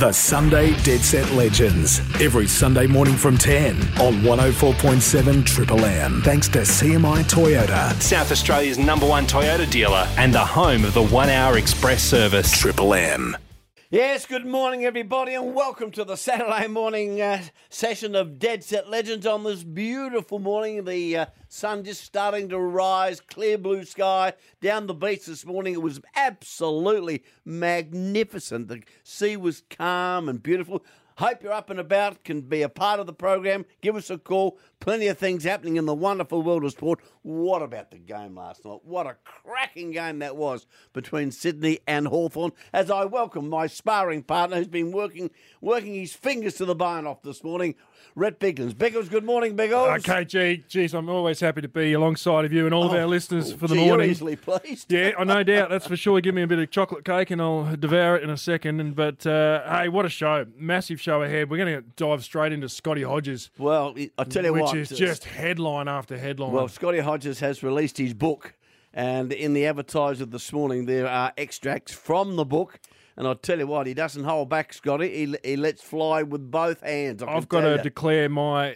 The Sunday Dead Set Legends. Every Sunday morning from 10 on 104.7 Triple M. Thanks to CMI Toyota. South Australia's #1 Toyota dealer and the home of the 1 hour express service. Triple M. Yes, good morning, everybody, and welcome to the Saturday morning session of Dead Set Legends on this beautiful morning. The sun just starting to rise, clear blue sky. Down the beach this morning, it was absolutely magnificent. The sea was calm and beautiful. Hope you're up and about, can be a part of the program. Give us a call. Plenty of things happening in the wonderful world of sport. What about the game last night? What a cracking game that was between Sydney and Hawthorn. As I welcome my sparring partner who's been working his fingers to the bone off this morning, Rhett Biggles. Biggles, good morning, Biggles. Okay, geez, I'm always happy to be alongside of you and all of our listeners for the You're morning. easily pleased. Yeah, no doubt, that's for sure. Give me a bit of chocolate cake and I'll devour it in a second. But, hey, what a show. Massive show ahead. We're going to dive straight into Scotty Hodges. Well, I tell you what. Which is just headline after headline. Well, Scotty Hodges has released his book, and in the advertiser this morning there are extracts from the book. And I'll tell you what, he doesn't hold back, Scotty. He lets fly with both hands. I've got to declare my,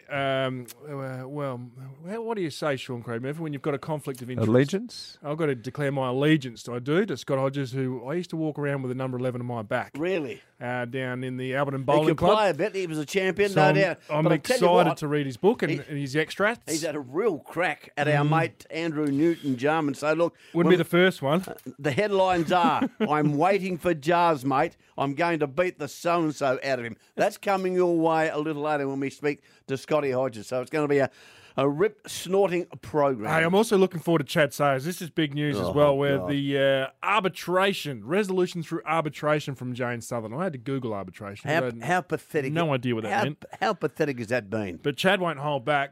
what do you say, Sean Craig? When you've got a conflict of interest? Allegiance? I've got to declare my allegiance, to Scott Hodges, who I used to walk around with the number 11 on my back. Really? Down in the Alberton He Bowling could Club. play a bit. He was a champion, So no doubt. I'm But I'll tell you excited what, to read his book and his extracts. He's had a real crack at our mate Andrew Newton-Jar and say, look... Wouldn't be the first one. The headlines are, I'm waiting for Jars, mate. I'm going to beat the so-and-so out of him. That's coming your way a little later when we speak to Scotty Hodges. So it's going to be a rip-snorting program. Hey, I'm also looking forward to Chad Sayers. This is big news as well, where God. the resolution through arbitration from Jane Southern. I had to Google arbitration. How pathetic. No idea what that meant. How pathetic has that been? But Chad won't hold back.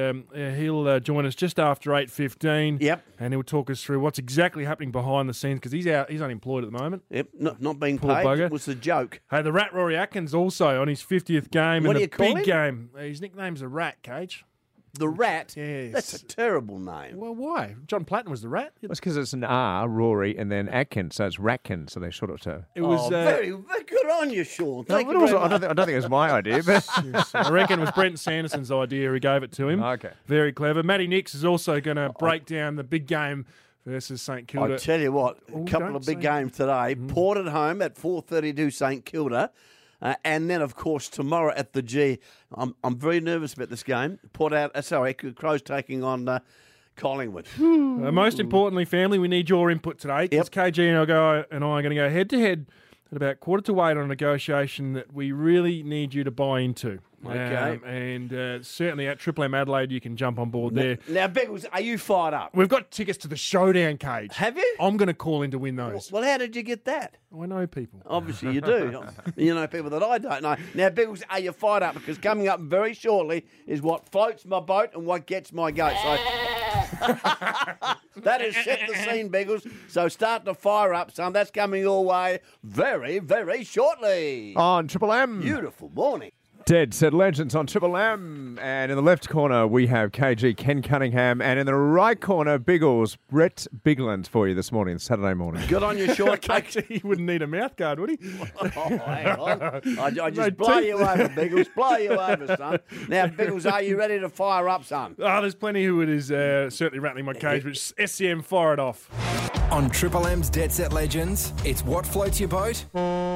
He'll join us just after 8:15. Yep. And he'll talk us through what's exactly happening behind the scenes because he's unemployed at the moment. Yep, not being Poor paid bugger. was the joke. Hey, the Rat Rory Atkins also on his 50th game. What in do a you call big him? game. His nickname's the Rat, Cage. The Rat? Yes. That's a terrible name. Well, why? John Platten was the Rat. It's because it's an R, Rory, and then Atkins, so it's Ratkins, so they short it to. It was very, very good on you, Sean. No, Thank but you also, very much. I don't think it was my idea, but I reckon it was Brenton Sanderson's idea who gave it to him. Okay. Very clever. Matty Nix is also going to break down the big game versus St Kilda. I tell you what, a Oh, couple don't of big say- games today. Port at home at 4:32 St Kilda. And then, of course, tomorrow at the G. I'm very nervous about this game. Crows taking on Collingwood. Most importantly, family, we need your input today because KG and I are going to go head-to-head at about 7:45 on a negotiation that we really need you to buy into. Okay. And certainly at Triple M Adelaide, you can jump on board there. Now, Beggles, are you fired up? We've got tickets to the Showdown, Cage. Have you? I'm going to call in to win those. Well, how did you get that? I know people. Obviously, you do. You know people that I don't know. Now, Beggles, are you fired up? Because coming up very shortly is what floats my boat and what gets my goat. So that has set the scene, Beggles. So start to fire up, son. That's coming your way very, very shortly. on Triple M. Beautiful morning. Dead Set Legends on Triple M. And in the left corner, we have KG, Ken Cunningham. And in the right corner, Biggles, Rhett Bigland for you this morning, Saturday morning. Good on you, Sean. He wouldn't need a mouth guard, would he? Oh, hang on. I No just blow teeth. you over, Biggles. Blow you over, son. Now, Biggles, are you ready to fire up, son? Oh, there's plenty who it is certainly rattling my cage, but SCM, fire it off. On Triple M's Dead Set Legends, it's what floats your boat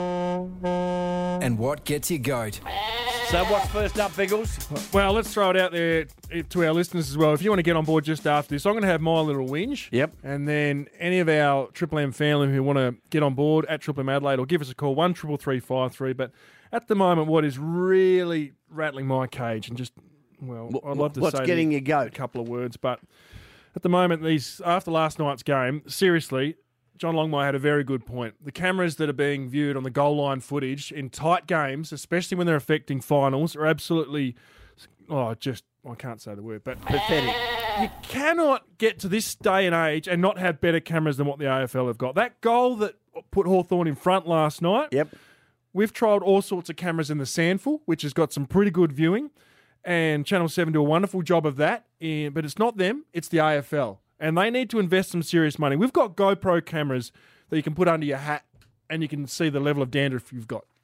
and what gets your goat. So what's first up, Biggles? Well, let's throw it out there to our listeners as well. If you want to get on board just after this, I'm going to have my little whinge. Yep. And then any of our Triple M family who want to get on board at Triple M Adelaide or give us a call, 133353. But at the moment, what is really rattling my cage and just, well, I'd love to What's say getting your goat? a couple of words, but at the moment, after last night's game, seriously, John Longmire had a very good point. The cameras that are being viewed on the goal line footage in tight games, especially when they're affecting finals, are absolutely, I can't say the word, but Pathetic. you cannot get to this day and age and not have better cameras than what the AFL have got. That goal that put Hawthorn in front last night, Yep. we've trialled all sorts of cameras in the Sandful, which has got some pretty good viewing, and Channel 7 do a wonderful job of that, but it's not them, it's the AFL. And they need to invest some serious money. We've got GoPro cameras that you can put under your hat and you can see the level of dandruff you've got.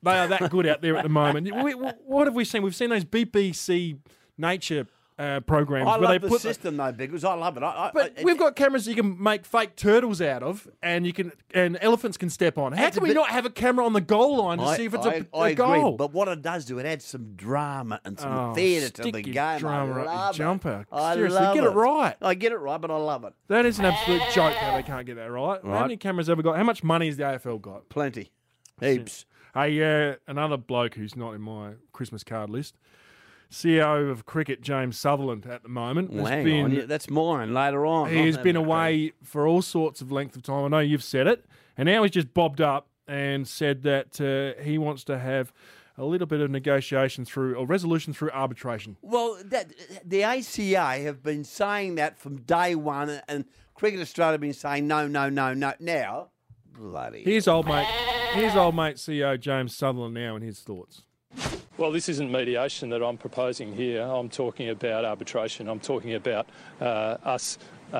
They are that good out there at the moment. What have we seen? We've seen those BBC Nature programs. I where love they the put system, though, Biggles. I love it. But we've got cameras you can make fake turtles out of, and elephants can step on. How can we not have a camera on the goal line to see if it's a goal? Agree, but what it does do, it adds some drama and some theatre to the game. Drama I up love your jumper. I Seriously, love get it right. I get it right, but I love it. That is an absolute joke how they can't get that right. How many cameras have we got? How much money has the AFL got? Plenty. Heaps. Hey, another bloke who's not in my Christmas card list. CEO of cricket, James Sutherland, at the moment. Well, hang on. That's mine later on. He's been away for all sorts of length of time. I know you've said it. And now he's just bobbed up and said that he wants to have a little bit of negotiation or resolution through arbitration. Well, the ACA have been saying that from day one, and Cricket Australia have been saying no. Now, bloody. Here's old mate CEO James Sutherland now and his thoughts. Well, this isn't mediation that I'm proposing here. I'm talking about arbitration. I'm talking about us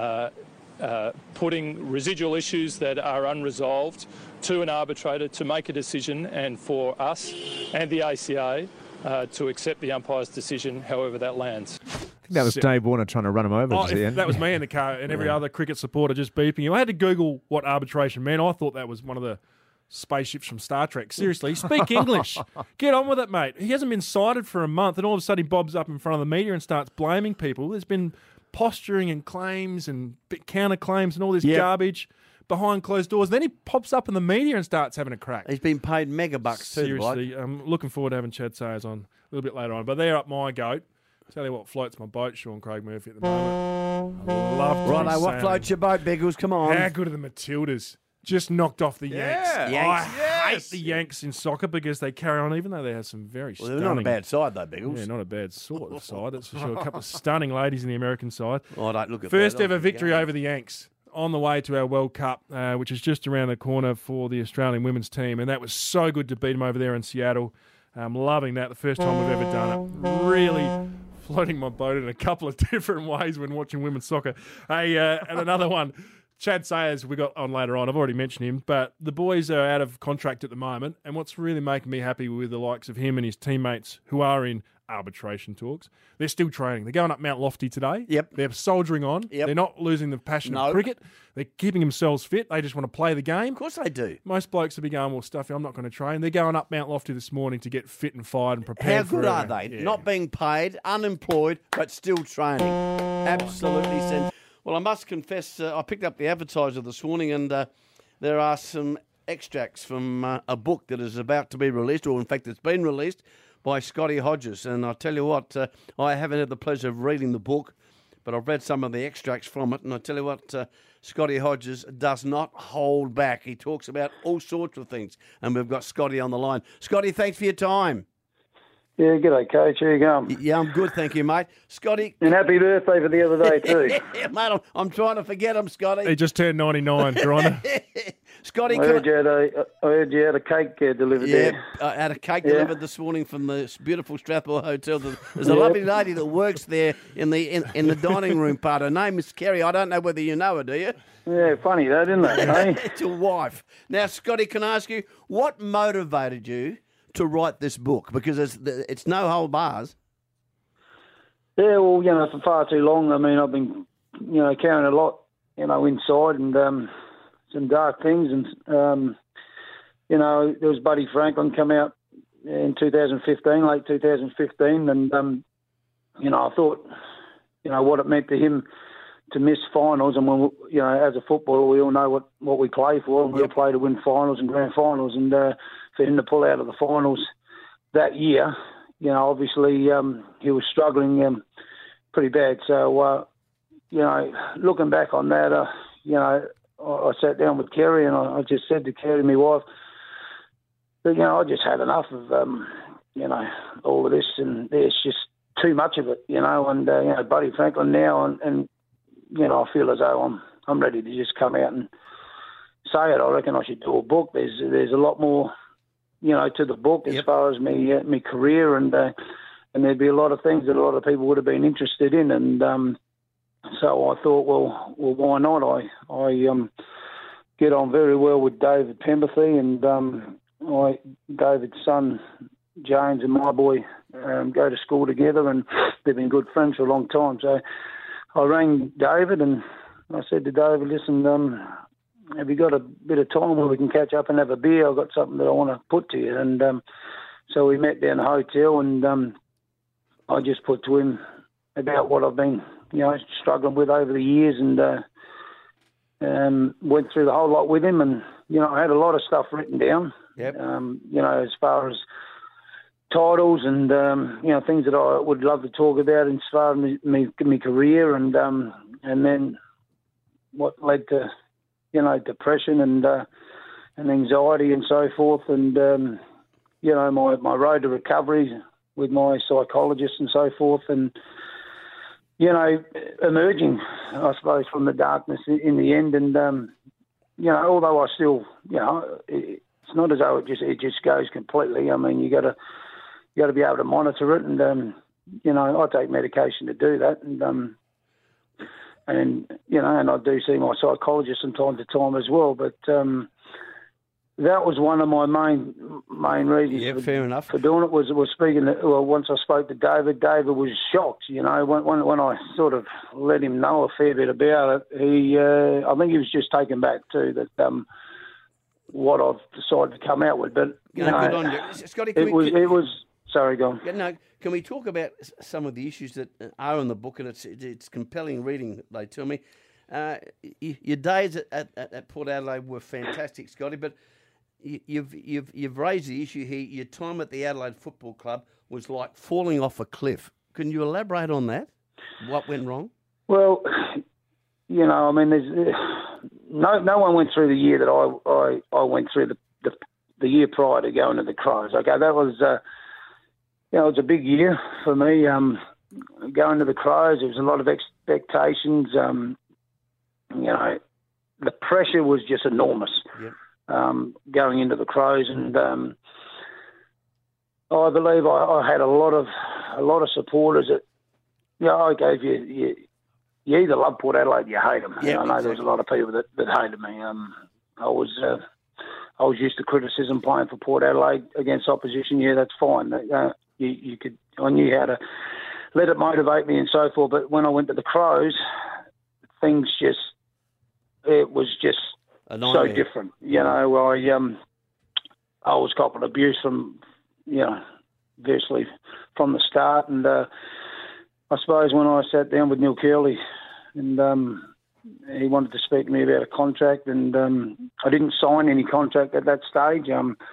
putting residual issues that are unresolved to an arbitrator to make a decision, and for us and the ACA to accept the umpire's decision, however that lands. I think that was Dave Warner trying to run him over. That was me in the car, and every other cricket supporter just beeping him. I had to Google what arbitration meant. I thought that was one of the spaceships from Star Trek. Seriously, speak English. Get on with it, mate. He hasn't been cited for a month, and all of a sudden he bobs up in front of the media and starts blaming people. There's been posturing and claims and counterclaims and all this garbage behind closed doors. Then he pops up in the media and starts having a crack. He's been paid mega bucks too. Seriously, I'm looking forward to having Chad Sayers on a little bit later on. But they're up my goat. Tell you what floats my boat, Sean Craig Murphy, at the moment. I love Righto, what floats your boat, Biggles? Come on. How good are the Matildas? Just knocked off the Yanks. I hate the Yanks in soccer because they carry on, even though they have some very stunning... They're not a bad side, though, Biggles. Yeah, not a bad sort of side, that's for sure. A couple of stunning ladies in the American side. Oh, don't look at First ever victory over the Yanks on the way to our World Cup, which is just around the corner for the Australian women's team, and that was so good to beat them over there in Seattle. I'm loving that. The first time we've ever done it. Really floating my boat in a couple of different ways when watching women's soccer. Hey, and another one. Chad Sayers, we got on later on. I've already mentioned him, but the boys are out of contract at the moment. And what's really making me happy with the likes of him and his teammates who are in arbitration talks, they're still training. They're going up Mount Lofty today. Yep. They're soldiering on. Yep. They're not losing the passion of cricket. They're keeping themselves fit. They just want to play the game. Of course they do. Most blokes will be going, well, Stuffy, I'm not going to train. They're going up Mount Lofty this morning to get fit and fired and prepared. How good are they? Yeah. Not being paid, unemployed, but still training. Absolutely. Well, I must confess, I picked up the Advertiser this morning, and there are some extracts from a book that is about to be released, or in fact it's been released, by Scotty Hodges. And I tell you what, I haven't had the pleasure of reading the book, but I've read some of the extracts from it, and I tell you what, Scotty Hodges does not hold back. He talks about all sorts of things, and we've got Scotty on the line. Scotty, thanks for your time. Yeah, g'day, Coach. How you going? Yeah, I'm good, thank you, mate. Scotty. And happy birthday for the other day, too. Yeah, mate, I'm trying to forget him, Scotty. He just turned 99, Griner. Scotty, I heard you had a cake delivered there. Yeah, I had a cake delivered this morning from the beautiful Strathmore Hotel. There's a lovely lady that works there in the dining room part. Her name is Kerry. I don't know whether you know her, do you? Yeah, funny that, isn't it? Eh? It's your wife. Now, Scotty, can I ask you, what motivated you to write this book? Because it's no whole bars. Yeah, well, for far too long. I mean, I've been, carrying a lot, inside and some dark things. And, there was Buddy Franklin come out in 2015, late 2015. And, I thought, what it meant to him to miss finals. And, when, as a footballer, we all know what we play for. And we all play to win finals and grand finals. And for him to pull out of the finals that year, obviously he was struggling pretty bad. So, looking back on that, I sat down with Kerry and I just said to Kerry, my wife, that, I just had enough of, all of this, and there's just too much of it, and, Buddy Franklin now, and I feel as though I'm ready to just come out and say it. I reckon I should do a book. There's a lot more, to the book as far as me career, and there'd be a lot of things that a lot of people would have been interested in, and so I thought, well, why not? I get on very well with David Pemberthy, and David's son, James, and my boy go to school together, and they've been good friends for a long time. So I rang David and I said to David, listen, have you got a bit of time where we can catch up and have a beer? I've got something that I want to put to you. And so we met down the hotel, and I just put to him about what I've been, struggling with over the years, and went through the whole lot with him. And, I had a lot of stuff written down, Yep. As far as titles and, things that I would love to talk about as far as my career, and then what led to, depression and anxiety and so forth, and, my road to recovery with my psychologist and so forth, and, emerging, I suppose, from the darkness in the end. And, although I still, it's not as though it just goes completely. I mean, you got to be able to monitor it, and, I take medication to do that, and I do see my psychologist from time to time as well. But that was one of my main reasons fair enough. for doing it, was speaking. Once I spoke to David was shocked. When I sort of let him know a fair bit about it, I think he was just taken back too that what I've decided to come out with. But good on you, Scotty. It was. Sorry, go on. Yeah, no, can we talk about some of the issues that are in the book? And it's compelling reading, they tell me. Your days at Port Adelaide were fantastic, Scotty, but you've raised the issue here. Your time at the Adelaide Football Club was like falling off a cliff. Can you elaborate on that? What went wrong? Well, there's no one went through the year that I went through the year prior to going to the Crows. Okay, that was. It was a big year for me. Going to the Crows, there was a lot of expectations. The pressure was just enormous. Yep. Going into the Crows, and I believe I had a lot of supporters that, I gave you either love Port Adelaide, you hate them. Yep, I know there was a lot of people that hated me. I was used to criticism playing for Port Adelaide against opposition. Yeah, that's fine. I knew how to let it motivate me and so forth. But when I went to the Crows, it was just so different. I was copping abuse from, virtually from the start. And I suppose when I sat down with Neil Curley, and he wanted to speak to me about a contract, and I didn't sign any contract at that stage.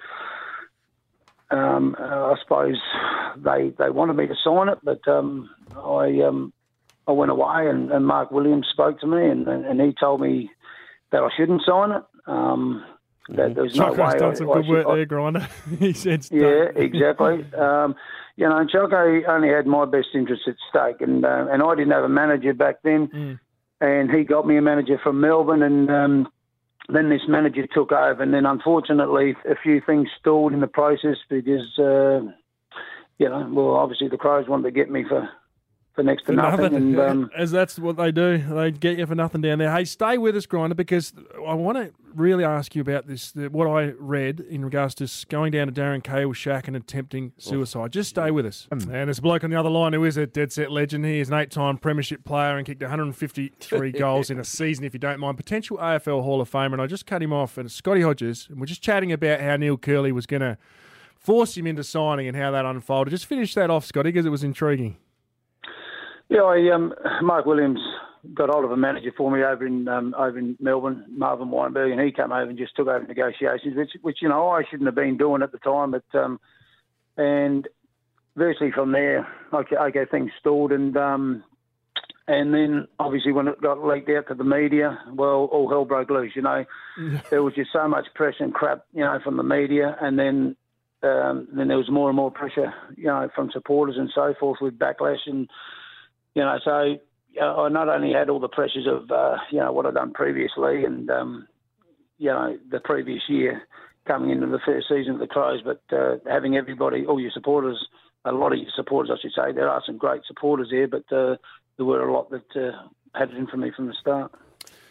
I suppose they wanted me to sign it, but I went away, and Mark Williams spoke to me, and he told me that I shouldn't sign it. That there's no way. Done some good work there, Grinder. He said, yeah, exactly. And Choco only had my best interests at stake, and I didn't have a manager back then, and he got me a manager from Melbourne, and then this manager took over, and then unfortunately a few things stalled in the process because, obviously the Crows wanted to get me for next to nothing. And, as that's what they do. They get you for nothing down there. Hey, stay with us, Grinder, because I want to really ask you about this, what I read in regards to going down to Darren Cahill's shack and attempting suicide. Just stay with us. And there's a bloke on the other line who is a dead set legend. He is an 8-time premiership player and kicked 153 goals in a season, if you don't mind. Potential AFL Hall of Famer. And I just cut him off, and it's Scotty Hodges, and we're just chatting about how Neil Curley was going to force him into signing and how that unfolded. Just finish that off, Scotty, because it was intriguing. Yeah, Mark Williams got hold of a manager for me over in Melbourne, Marvin Weinberg, and he came over and just took over negotiations, which I shouldn't have been doing at the time. But and virtually from there, okay, things stalled, and then obviously when it got leaked out to the media, well, all hell broke loose. There was just so much pressure and crap, from the media, and then there was more and more pressure, from supporters and so forth with backlash and. So I not only had all the pressures of, what I'd done previously and, the previous year coming into the first season of the Crows, but having everybody, all your supporters, a lot of your supporters, I should say, there are some great supporters here, but there were a lot that had it in for me from the start.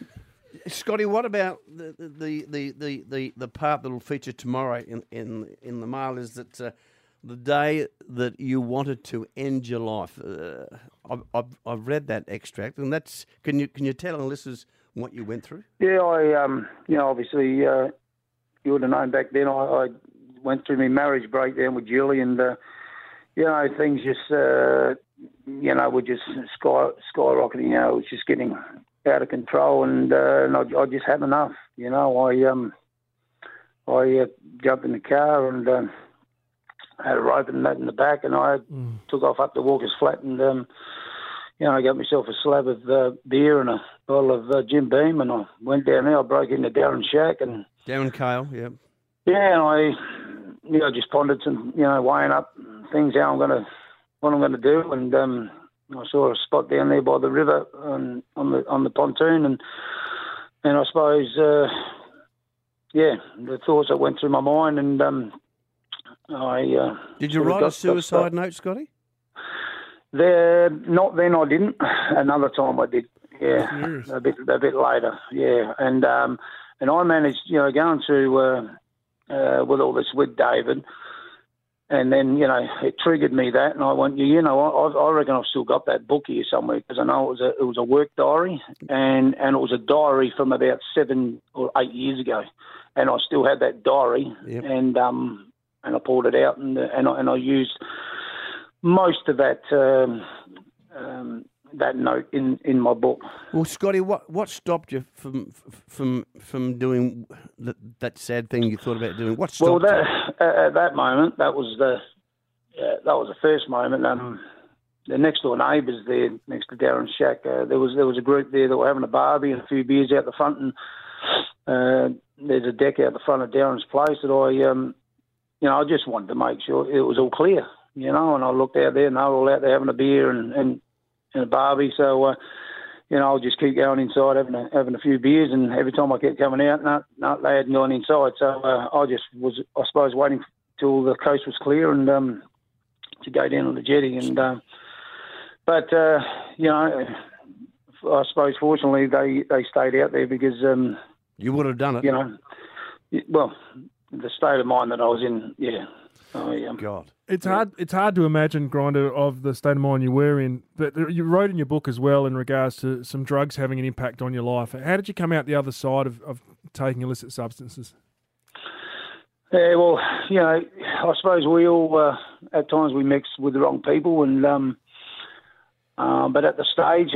Scotty, what about the part that will feature tomorrow in the Mail? Is that the day that you wanted to end your life? I've read that extract, and that's can you tell our listeners what you went through? Yeah, obviously, you would have known back then. I went through my marriage breakdown with Julie, and things just were just skyrocketing. It was just getting out of control, and I just had enough. I jumped in the car and had a rope and that in the back, and I took off up to Walker's Flat, and I got myself a slab of beer and a bottle of Jim Beam, and I went down there. I broke into Darren's shack, and Darren Cale, and I just pondered some, weighing up things, what I'm gonna do, and I saw a spot down there by the river on the pontoon, and I suppose, the thoughts that went through my mind, and I. Did you write a suicide note, Scotty? Not then. I didn't. Another time I did. Yeah, a bit later. Yeah, and I managed, going through with all this with David. And then, it triggered me that, and I went, I reckon I've still got that book here somewhere, because I know it was a work diary, and it was a diary from about 7 or 8 years ago, and I still had that diary, and I pulled it out, and I used most of that that note in my book. Well, Scotty, what stopped you from doing that sad thing you thought about doing? What stopped you? At that moment, that was the first moment. The next door neighbours there, next to Darren's shack, there was a group there that were having a barbie and a few beers out the front, and there's a deck out the front of Darren's place that I just wanted to make sure it was all clear, and I looked out there and they were all out there having a beer and a barbie, so I'll just keep going inside having a few beers, and every time I kept coming out, no, they hadn't gone inside, so I just was, I suppose, waiting till the coast was clear and to go down on the jetty, and but I suppose fortunately they stayed out there, because you would have done it. Well, the state of mind that I was in, God. It's hard to imagine, Grinder, of the state of mind you were in. But you wrote in your book as well in regards to some drugs having an impact on your life. How did you come out the other side of taking illicit substances? Yeah, well, I suppose we all, at times we mix with the wrong people, and but at the stage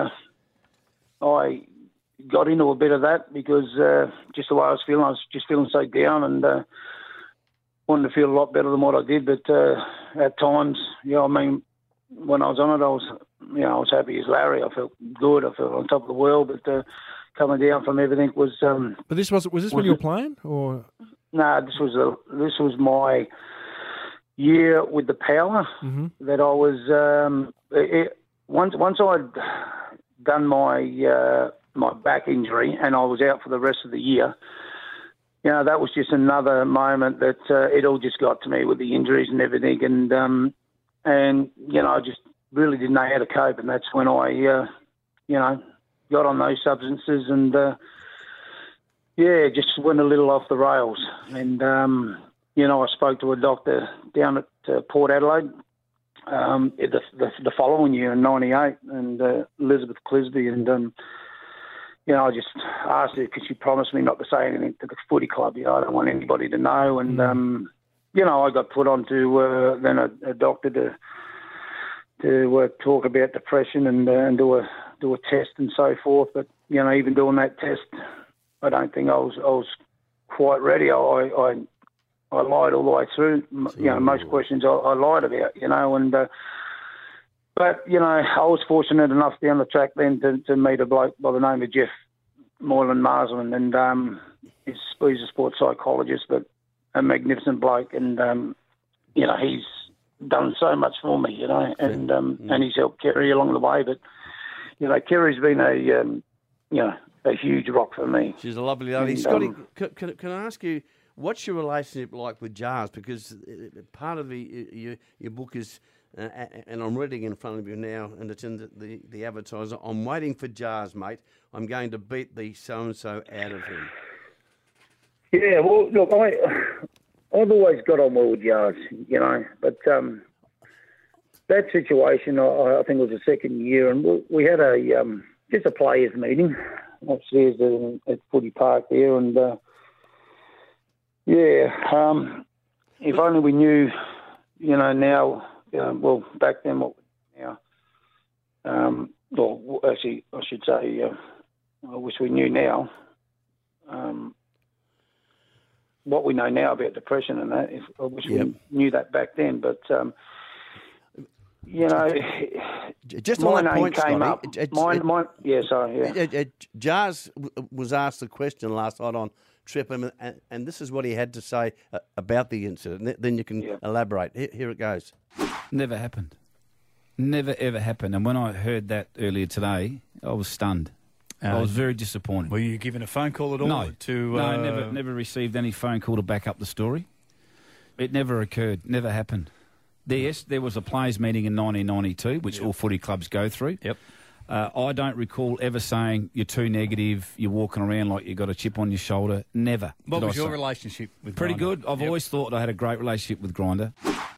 I got into a bit of that because just the way I was just feeling so down, and wanted to feel a lot better than what I did, but at times, when I was on it, I was happy as Larry. I felt good. I felt on top of the world, but coming down from everything was. But was this when you were playing, or? No, this was my year with the Power that I was. Once I'd done my back injury and I was out for the rest of the year. That was just another moment that it all just got to me with the injuries and everything, and I just really didn't know how to cope, and that's when I, got on those substances, and just went a little off the rails, and I spoke to a doctor down at Port Adelaide the following year in '98, and Elizabeth Clisby, and. I just asked her, could she promise me not to say anything to the footy club? I don't want anybody to know. And, I got put on to then a doctor to talk about depression and do a test and so forth. But, even doing that test, I don't think I was quite ready. I lied all the way through. Most questions I lied about, and... But, I was fortunate enough down the track then to meet a bloke by the name of Jeff Moylan Marsland, and he's a sports psychologist, but a magnificent bloke, and, he's done so much for me, and he's helped Kerry along the way. But, Kerry's been a huge rock for me. She's a lovely lady. Scotty, can I ask you, What's your relationship like with Jars? Because part of your book is, and I'm reading in front of you now, and it's in the advertiser. I'm waiting for Jars, mate. I'm going to beat the so-and-so out of him. Yeah, well, look, I've always got on well with Jars, but that situation, I think it was the second year, and we had just a players' meeting upstairs at Footy Park there, and if only we knew, now, well, back then what we know now. Well, actually, I should say, I wish we knew now what we know now about depression and that. I wish we knew that back then, but just my on that name point, came Scotty, up. Jars was asked the question last night on Trip, and this is what he had to say about the incident. Then you can elaborate. Here it goes. Never happened. Never, ever happened. And when I heard that earlier today, I was stunned. I was very disappointed. Were you given a phone call at all? No. No, never received any phone call to back up the story. It never occurred. Never happened. Yes, there was a players' meeting in 1992, which all footy clubs go through. Yep. I don't recall ever saying you're too negative, you're walking around like you've got a chip on your shoulder. Never. What was your relationship with Pretty Grinder? good. I've always thought I had a great relationship with Grinder.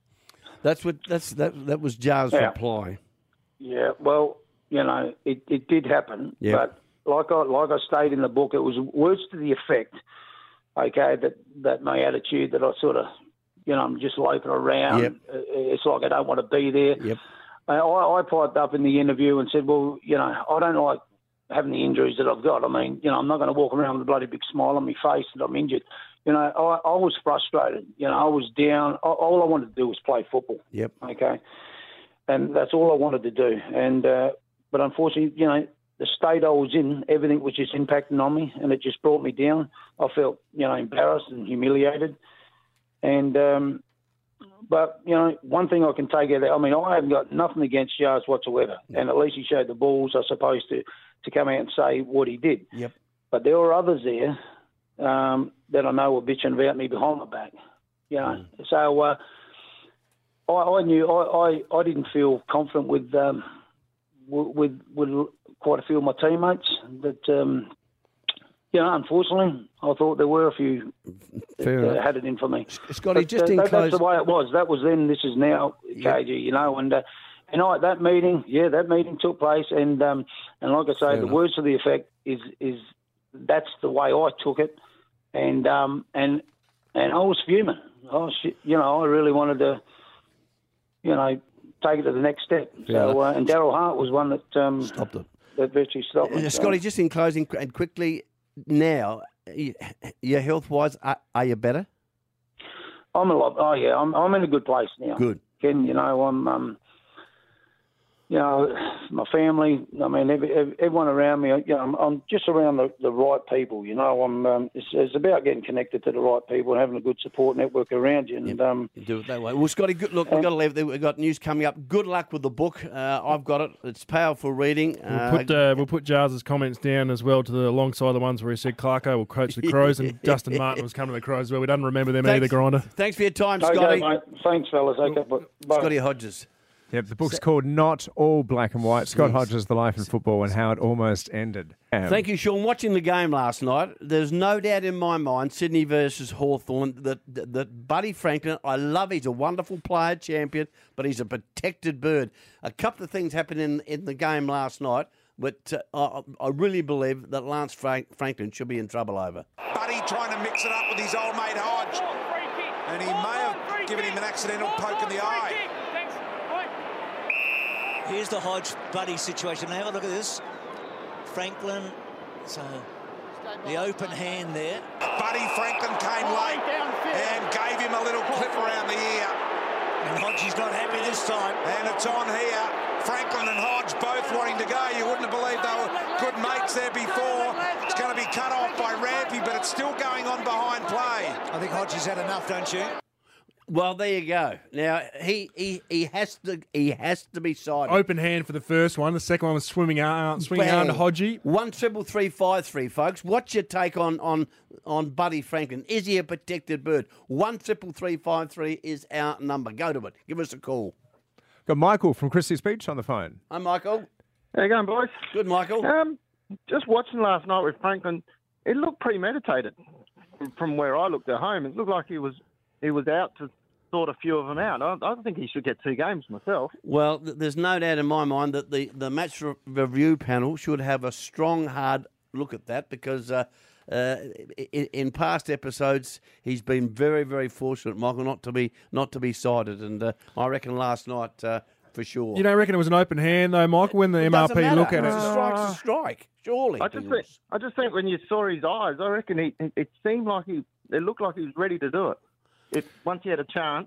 That was Jars' reply. Yeah, well, it did happen, but like I stated in the book, it was words to the effect, okay, that my attitude that I sort of, I'm just loafing around. Yep. It's like I don't want to be there. Yep. I piped up in the interview and said, well, I don't like having the injuries that I've got. I mean, I'm not going to walk around with a bloody big smile on my face that I'm injured. I was frustrated. I was down. All I wanted to do was play football. Yep. Okay. And that's all I wanted to do. And but unfortunately, the state I was in, everything was just impacting on me, and it just brought me down. I felt, embarrassed and humiliated. And but one thing I can take out of that, I mean, I haven't got nothing against Jars whatsoever, and at least he showed the balls, I suppose, to come out and say what he did. Yep. But there were others there that I know were bitching about me behind my back. So I knew I didn't feel confident with quite a few of my teammates. That unfortunately, I thought there were a few that had it in for me. Scotty, that's the way it was. That was then. This is now, KG. And that meeting took place, and like I say, the words to the effect is that's the way I took it, and I was fuming. I really wanted to, take it to the next step. So and Daryl Hart was one that stopped it. That virtually stopped it. Scotty, just in closing and quickly, now, your health-wise, are you better? I'm a lot. Oh yeah, I'm in a good place now. Good. Ken, I'm. My family. I mean, everyone around me. I'm just around the right people. I'm. It's about getting connected to the right people and having a good support network around you. And you do it that way. Well, Scotty, good. Look, we've got to leave there. We've got news coming up. Good luck with the book. I've got it. It's powerful reading. We'll put Jars' comments down as well alongside the ones where he said Clarko will coach the Crows, and Justin Martin was coming to the Crows as well. We don't remember them either, Grinder. Thanks for your time, Scotty. Okay, mate. Thanks, fellas. Okay, bye. Scotty Hodges. Yep, the book's called Not All Black and White. Scott Hodges, The Life in Football and How It Almost Ended. Thank you, Sean. Watching the game last night, there's no doubt in my mind, Sydney versus Hawthorn, that Buddy Franklin, I love, he's a wonderful player, champion, but he's a protected bird. A couple of things happened in the game last night, but I really believe that Lance Franklin should be in trouble over. Buddy trying to mix it up with his old mate Hodge, and he may have given him an accidental poke in the eye. Here's the Hodge-Buddy situation. Now have a look at this. Franklin, so the open hand there. Buddy Franklin came late and gave him a little clip around the ear. And Hodge is not happy this time. And it's on here. Franklin and Hodge both wanting to go. You wouldn't have believed they were good mates there before. It's going to be cut off by Rampy, but it's still going on behind play. I think Hodge has had enough, don't you? Well, there you go. Now he has to be sided. Open hand for the first one. The second one was swinging arm to Hodgie. 1-3-3-5-3, folks. What's your take on Buddy Franklin? Is he a protected bird? 1-3-3-5-3 is our number. Go to it. Give us a call. Got Michael from Christie's Beach on the phone. Hi, Michael. How you going, boys? Good, Michael. Just watching last night with Franklin, it looked premeditated from where I looked at home. It looked like he was out to sort a few of them out. I think he should get 2 games myself. Well, there's no doubt in my mind that the match review panel should have a strong, hard look at that because in past episodes he's been very, very fortunate, Michael, not to be sided, and I reckon last night for sure. You don't reckon it was an open hand though, Michael? When the MRP look at it, a strike's a strike. Surely. I just think when you saw his eyes, I reckon it seemed like it looked like he was ready to do it. Once he had a chance.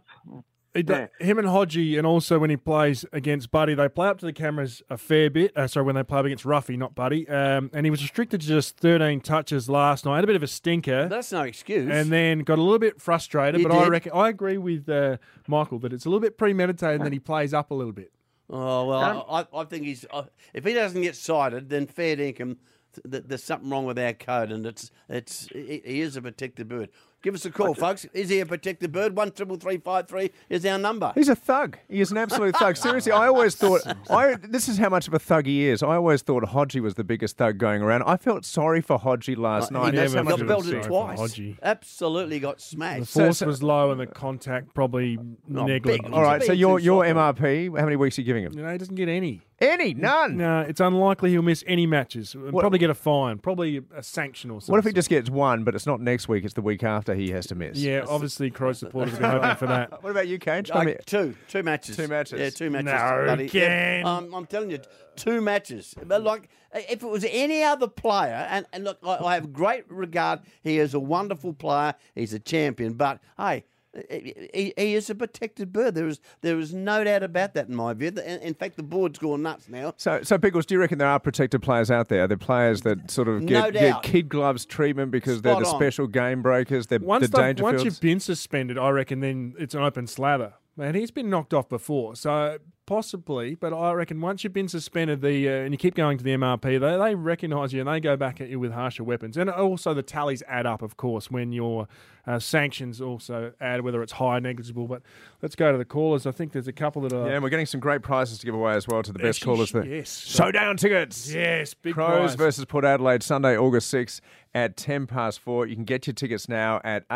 Him and Hodgie, and also when he plays against Buddy, they play up to the cameras a fair bit. When they play up against Ruffy, not Buddy. And he was restricted to just 13 touches last night. Had a bit of a stinker. That's no excuse. And then got a little bit frustrated. I agree with Michael that it's a little bit premeditated and then he plays up a little bit. Oh, well, I think he's... if he doesn't get cited, then fair dinkum, there's something wrong with our code, and he is a protected bird. Give us a call, folks. Is he a protected bird? 1-3-3-5-3 is our number. He's a thug. He is an absolute thug. Seriously, I always thought... this is how much of a thug he is. I always thought Hodgie was the biggest thug going around. I felt sorry for Hodgie last night. He got belted twice. Absolutely got smashed. The force was low and the contact probably negligible. All right, so your MRP, how many weeks are you giving him? No, he doesn't get any. Any? None? No, it's unlikely he'll miss any matches. Probably get a fine. Probably a sanction or something. What if he just gets one, but it's not next week, it's the week after he has to miss? Yeah, obviously Crow supporters have been hoping for that. What about you, Cage? Two matches. 2 matches? Yeah, 2 matches. No, Ken. Yeah, I'm telling you, 2 matches. But like, if it was any other player, and look, I have great regard. He is a wonderful player. He's a champion. But, hey, he is a protected bird. There is no doubt about that in my view. In fact, the board's gone nuts now. So Pickles, do you reckon there are protected players out there? Are there players that sort of get kid gloves treatment because they're the special game breakers? They're the Dangerfields? Once you've been suspended, I reckon then it's an open slather. Man, he's been knocked off before, so possibly. But I reckon once you've been suspended, and you keep going to the MRP, they recognise you and they go back at you with harsher weapons. And also the tallies add up, of course, when your sanctions also add, whether it's high, negligible. But let's go to the callers. I think there's a couple that are... Yeah, and we're getting some great prizes to give away as well to the best callers. Yes. Showdown tickets. Yes, big Crows prize. versus Port Adelaide, Sunday, August 6th at 4:10. You can get your tickets now at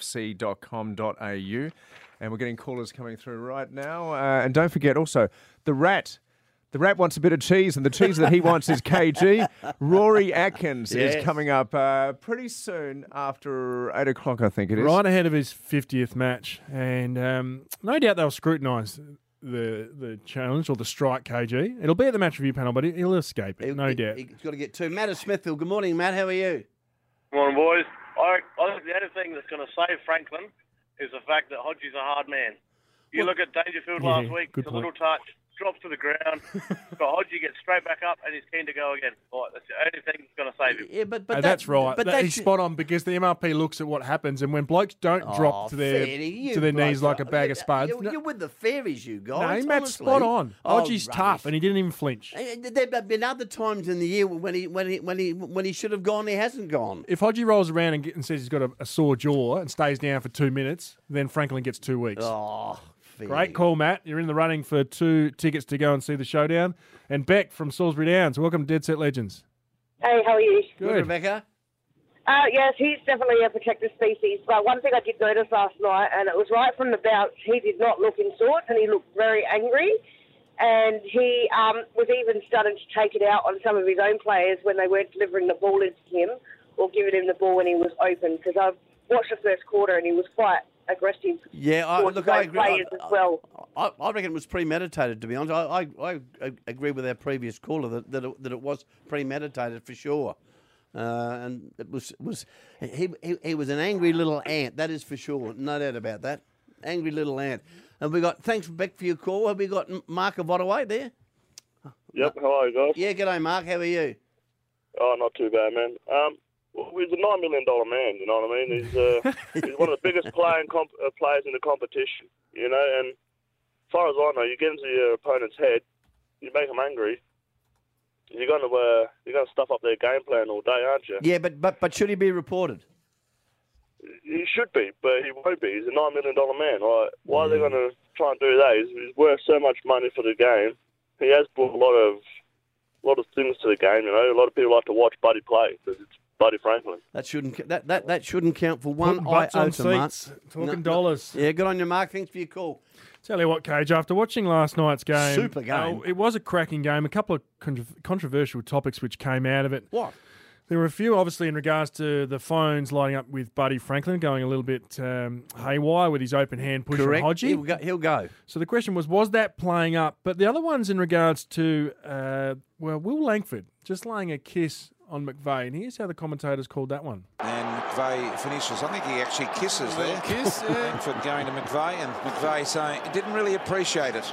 afc.com.au. And we're getting callers coming through right now. And don't forget also, the Rat. The Rat wants a bit of cheese, and the cheese that he wants is KG. Rory Atkins is coming up pretty soon after 8 o'clock, I think it is. Right ahead of his 50th match. And no doubt they'll scrutinise the challenge or the strike, KG. It'll be at the match review panel, but he'll escape it, no doubt. He's got to get 2. Matt of Smithfield. Good morning, Matt. How are you? Good morning, boys. I think the only thing that's going to save Franklin is the fact that Hodgie's a hard man. You look at Dangerfield last week, it's a little touch, drops to the ground, but Hodgie gets straight back up and he's keen to go again. That's the only thing that's going to save him. Yeah, but that's right. He's spot on because the MRP looks at what happens, and when blokes don't drop to their knees like a bag of spuds. You're with the fairies, you guys. No, Matt's spot on. Hodgie's tough, and he didn't even flinch. There have been other times in the year when he should have gone, he hasn't gone. If Hodgie rolls around and says he's got a sore jaw and stays down for 2 minutes, then Franklin gets 2 weeks. Oh. Great call, Matt. You're in the running for 2 tickets to go and see the showdown. And Beck from Salisbury Downs, welcome to Dead Set Legends. Hey, how are you? Good, Rebecca. Yes, he's definitely a protected species. But one thing I did notice last night, and it was right from the bounce, he did not look in sorts, and he looked very angry. And he was even starting to take it out on some of his own players when they weren't delivering the ball into him or giving him the ball when he was open. Because I've watched the first quarter, and he was quite aggressive. Yeah, I agree. As well. I reckon it was premeditated, to be honest. I agree with our previous caller that it was premeditated for sure. And it was he was an angry little ant, that is for sure. No doubt about that. Angry little ant. And we got, thanks Beck for your call. Have we got Mark of Ottaway there? Yep, how are you guys? Yeah, g'day Mark, how are you? Oh, not too bad, man. Well, he's a $9 million man, you know what I mean? He's one of the biggest players in the competition, you know, and as far as I know, you get into your opponent's head, you make them angry, you're going to stuff up their game plan all day, aren't you? Yeah, but should he be reported? He should be, but he won't be. He's a $9 million man. Right? Why are they going to try and do that? He's worth so much money for the game. He has brought a lot of things to the game, you know. A lot of people like to watch Buddy play because it's Buddy Franklin. That shouldn't count for one butts on iota, Mark. seats, talking dollars. Yeah, good on you, Mark. Thanks for your call. Tell you what, Cage, after watching last night's game... Super game. It was a cracking game. A couple of controversial topics which came out of it. What? There were a few, obviously, in regards to the phones lighting up with Buddy Franklin, going a little bit haywire with his open hand push Correct. on Hodgie. He'll go. So the question was that playing up? But the other one's in regards to, Will Langford just laying a kiss on McVeigh. And here's how the commentators called that one. And McVeigh finishes. I think he actually kisses there. Kiss, yeah. Langford going to McVeigh, and McVeigh saying he didn't really appreciate it.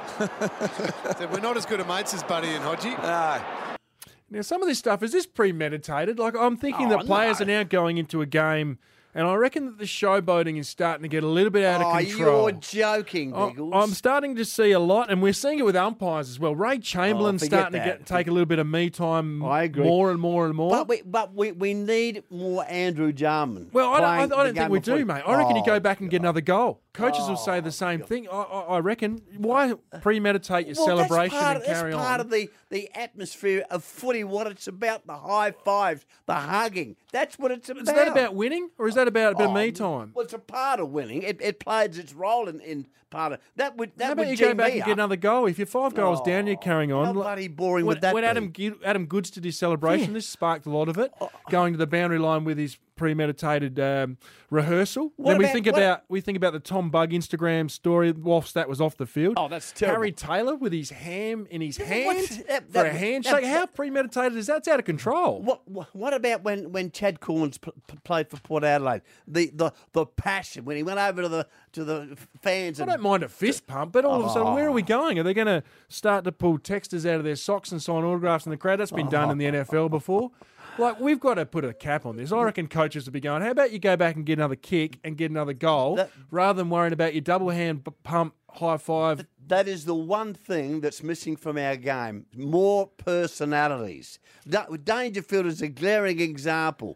So we're not as good at mates as Buddy and Hodgie. No. Now, some of this stuff, is this premeditated? Like, I'm thinking that players are now going into a game, and I reckon that the showboating is starting to get a little bit out of control. You're joking, Biggles. I'm starting to see a lot, and we're seeing it with umpires as well. Ray Chamberlain's starting to take a little bit of me time. I agree. More and more and more. But we need more Andrew Jarman. Well, I don't think we do, mate. I reckon you go back and get another goal. Coaches will say the same thing. I reckon. Why premeditate your celebration and carry on? That's part of the atmosphere of footy, what it's about, the high fives, the hugging. That's what it's about. Is that about winning, or is that about a bit of me time? Well, it's a part of winning. It plays its role in part of that. How about you go back and get another goal? If you're 5 goals down, you're carrying on. How bloody boring would that when be? Adam Goods did his celebration, this sparked a lot of it, going to the boundary line with his premeditated rehearsal. Then we think about the Tom Bug Instagram story whilst that was off the field. Oh, that's terrible. Harry Taylor with his ham in his hand for a handshake. How premeditated is that? It's out of control. What about when Chad Corns played for Port Adelaide? The passion when he went over to the fans. I don't mind a fist pump, but all of a sudden, where are we going? Are they going to start to pull texters out of their socks and sign autographs in the crowd? That's been done in the NFL before. Like, we've got to put a cap on this. I reckon coaches will be going, how about you go back and get another kick and get another goal rather than worrying about your double hand pump, high five. That is the one thing that's missing from our game. More personalities. Dangerfield is a glaring example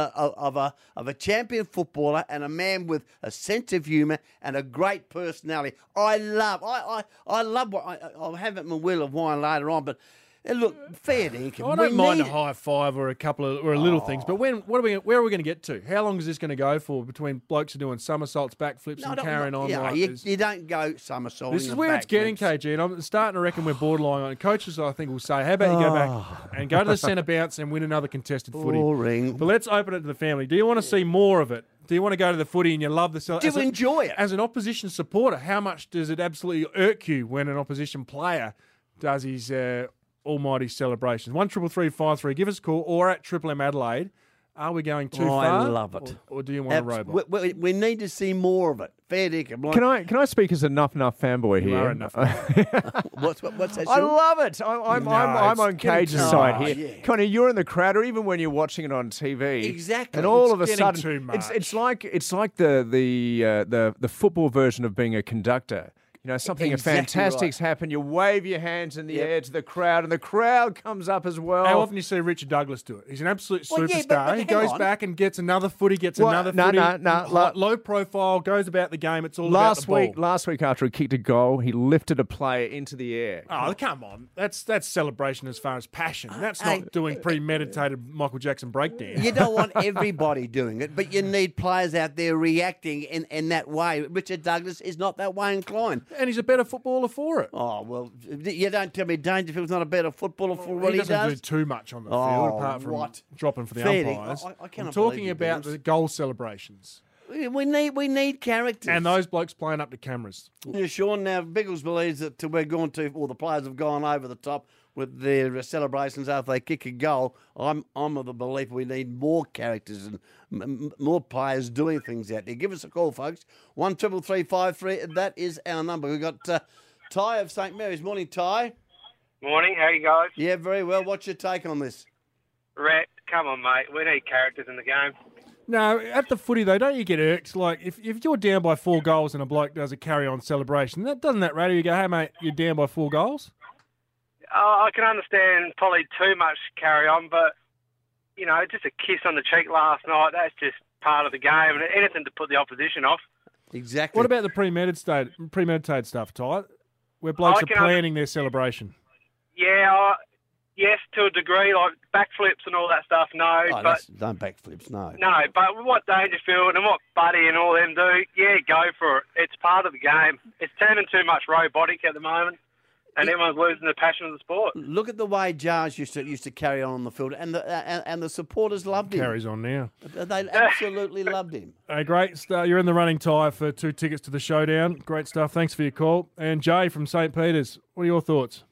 of a champion footballer and a man with a sense of humour and a great personality. I love what I'll have it in my wheel of wine later on, but look, fair dinkum. I don't mind a high five or a couple of little things, but where are we going to get to? How long is this going to go for between blokes are doing somersaults, backflips, and carrying on? Yeah, like you don't go somersaulting. This is where it's getting, KG, and I'm starting to reckon we're borderline on it. Coaches, I think, will say, how about you go back and go to the centre bounce and win another contested footy? Boring. But let's open it to the family. Do you want to see more of it? Do you want to go to the footy and you love the celebration? Do you enjoy it? As an opposition supporter, how much does it absolutely irk you when an opposition player does his almighty celebrations? 133353. Give us a call, or at Triple M Adelaide. Are we going too far? I love it. Or do you want a robot? We need to see more of it. Fair dinkum. Can I speak as a Nuff fanboy here? You are enough. What's that? I love it. I'm on Cage's side here. Yeah. Connie, you're in the crowd, or even when you're watching it on TV. Exactly. And all It's of a getting sudden, too much. it's like the football version of being a conductor. You know, something Exactly fantastic's happened. You wave your hands in the air to the crowd, and the crowd comes up as well. How often do you see Richard Douglas do it? He's an absolute Well, superstar. yeah, but he hang goes on. back and gets another footy, No. low profile, goes about the game. It's all about the ball. Last week, after he kicked a goal, he lifted a player into the air. Oh, come on. That's celebration as far as passion. That's not doing premeditated Michael Jackson breakdance. You don't want everybody doing it, but you need players out there reacting in that way. Richard Douglas is not that way inclined. And he's a better footballer for it. Oh, well, you don't tell me Dangerfield's not a better footballer for what he does. He doesn't do too much on the field, apart from dropping for the Fair umpires. I cannot I'm talking believe you, about Bills. the goal celebrations. We need characters. And those blokes playing up to cameras. Yeah, Sean, now Biggles believes that we're going to, or the players have gone over the top with their celebrations after they kick a goal. I'm of the belief we need more characters and more players doing things out there. Give us a call, folks. 133353. That is our number. We've got Ty of St Mary's. Morning, Ty. Morning. How you guys? Yeah, very well. What's your take on this? Rat come on, mate. We need characters in the game. No, at the footy though, don't you get irked? Like if you're down by 4 goals and a bloke does a carry-on celebration, doesn't that rattle you? Go, hey mate, you're down by 4 goals. I can understand probably too much carry on, but just a kiss on the cheek last night. That's just part of the game, and anything to put the opposition off. Exactly. What about the premeditated stuff, Ty? Where blokes are planning their celebration. Yeah. Yes, to a degree, like backflips and all that stuff, no. Don't backflips, no. No, but what Dangerfield and what Buddy and all them do, yeah, go for it. It's part of the game. It's turning too much robotic at the moment, and everyone's losing the passion of the sport. Look at the way Jars used to carry on the field, and the supporters loved him. Carries on now. They absolutely loved him. Hey, great stuff. You're in the running, Ty, for 2 tickets to the showdown. Great stuff. Thanks for your call. And Jay from St. Peter's, what are your thoughts?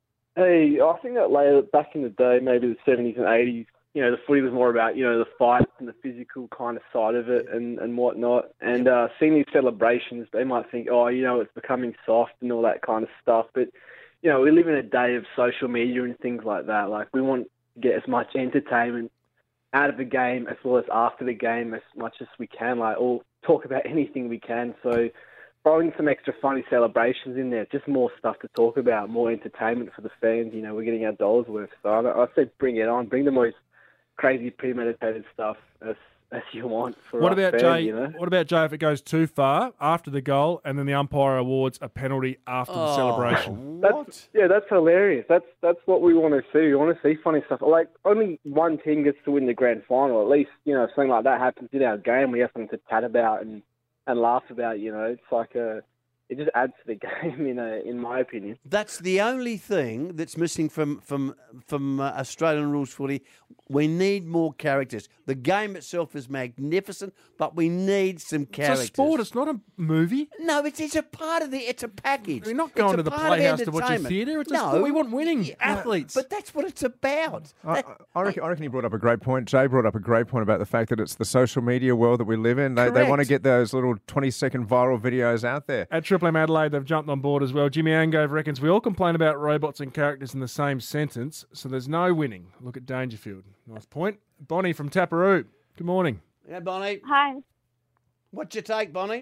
Hey, I think that later, back in the day, maybe the 70s and 80s, the footy was more about, the fight and the physical kind of side of it and whatnot. And seeing these celebrations, they might think, it's becoming soft and all that kind of stuff. But, we live in a day of social media and things like that. Like, we want to get as much entertainment out of the game as well as after the game as much as we can, or talk about anything we can. So throwing some extra funny celebrations in there, just more stuff to talk about, more entertainment for the fans. We're getting our dollars worth. So I said bring it on. Bring the most crazy premeditated stuff as you want for What us about fans, Jay? What about Jay if it goes too far after the goal and then the umpire awards a penalty after the celebration? That's hilarious. That's what we want to see. We want to see funny stuff. Like, only one team gets to win the grand final. At least, if something like that happens in our game, we have something to chat about and laugh about. It's like it just adds to the game, in my opinion. That's the only thing that's missing from Australian rules footy. We need more characters. The game itself is magnificent, but we need some characters. It's a sport. It's not a movie. No, it's a part of it's a package. We're not going to the playhouse to watch a theatre. It's a sport. We want winning athletes. But that's what it's about. I reckon you brought up a great point. Jay brought up a great point about the fact that it's the social media world that we live in. They want to get those little 20-second viral videos out there. At Triple M Adelaide, they've jumped on board as well. Jimmy Angove reckons we all complain about robots and characters in the same sentence, so there's no winning. Look at Dangerfield. Nice point. Bonnie from Taparoo. Good morning. Yeah, Bonnie. Hi. What's your take, Bonnie?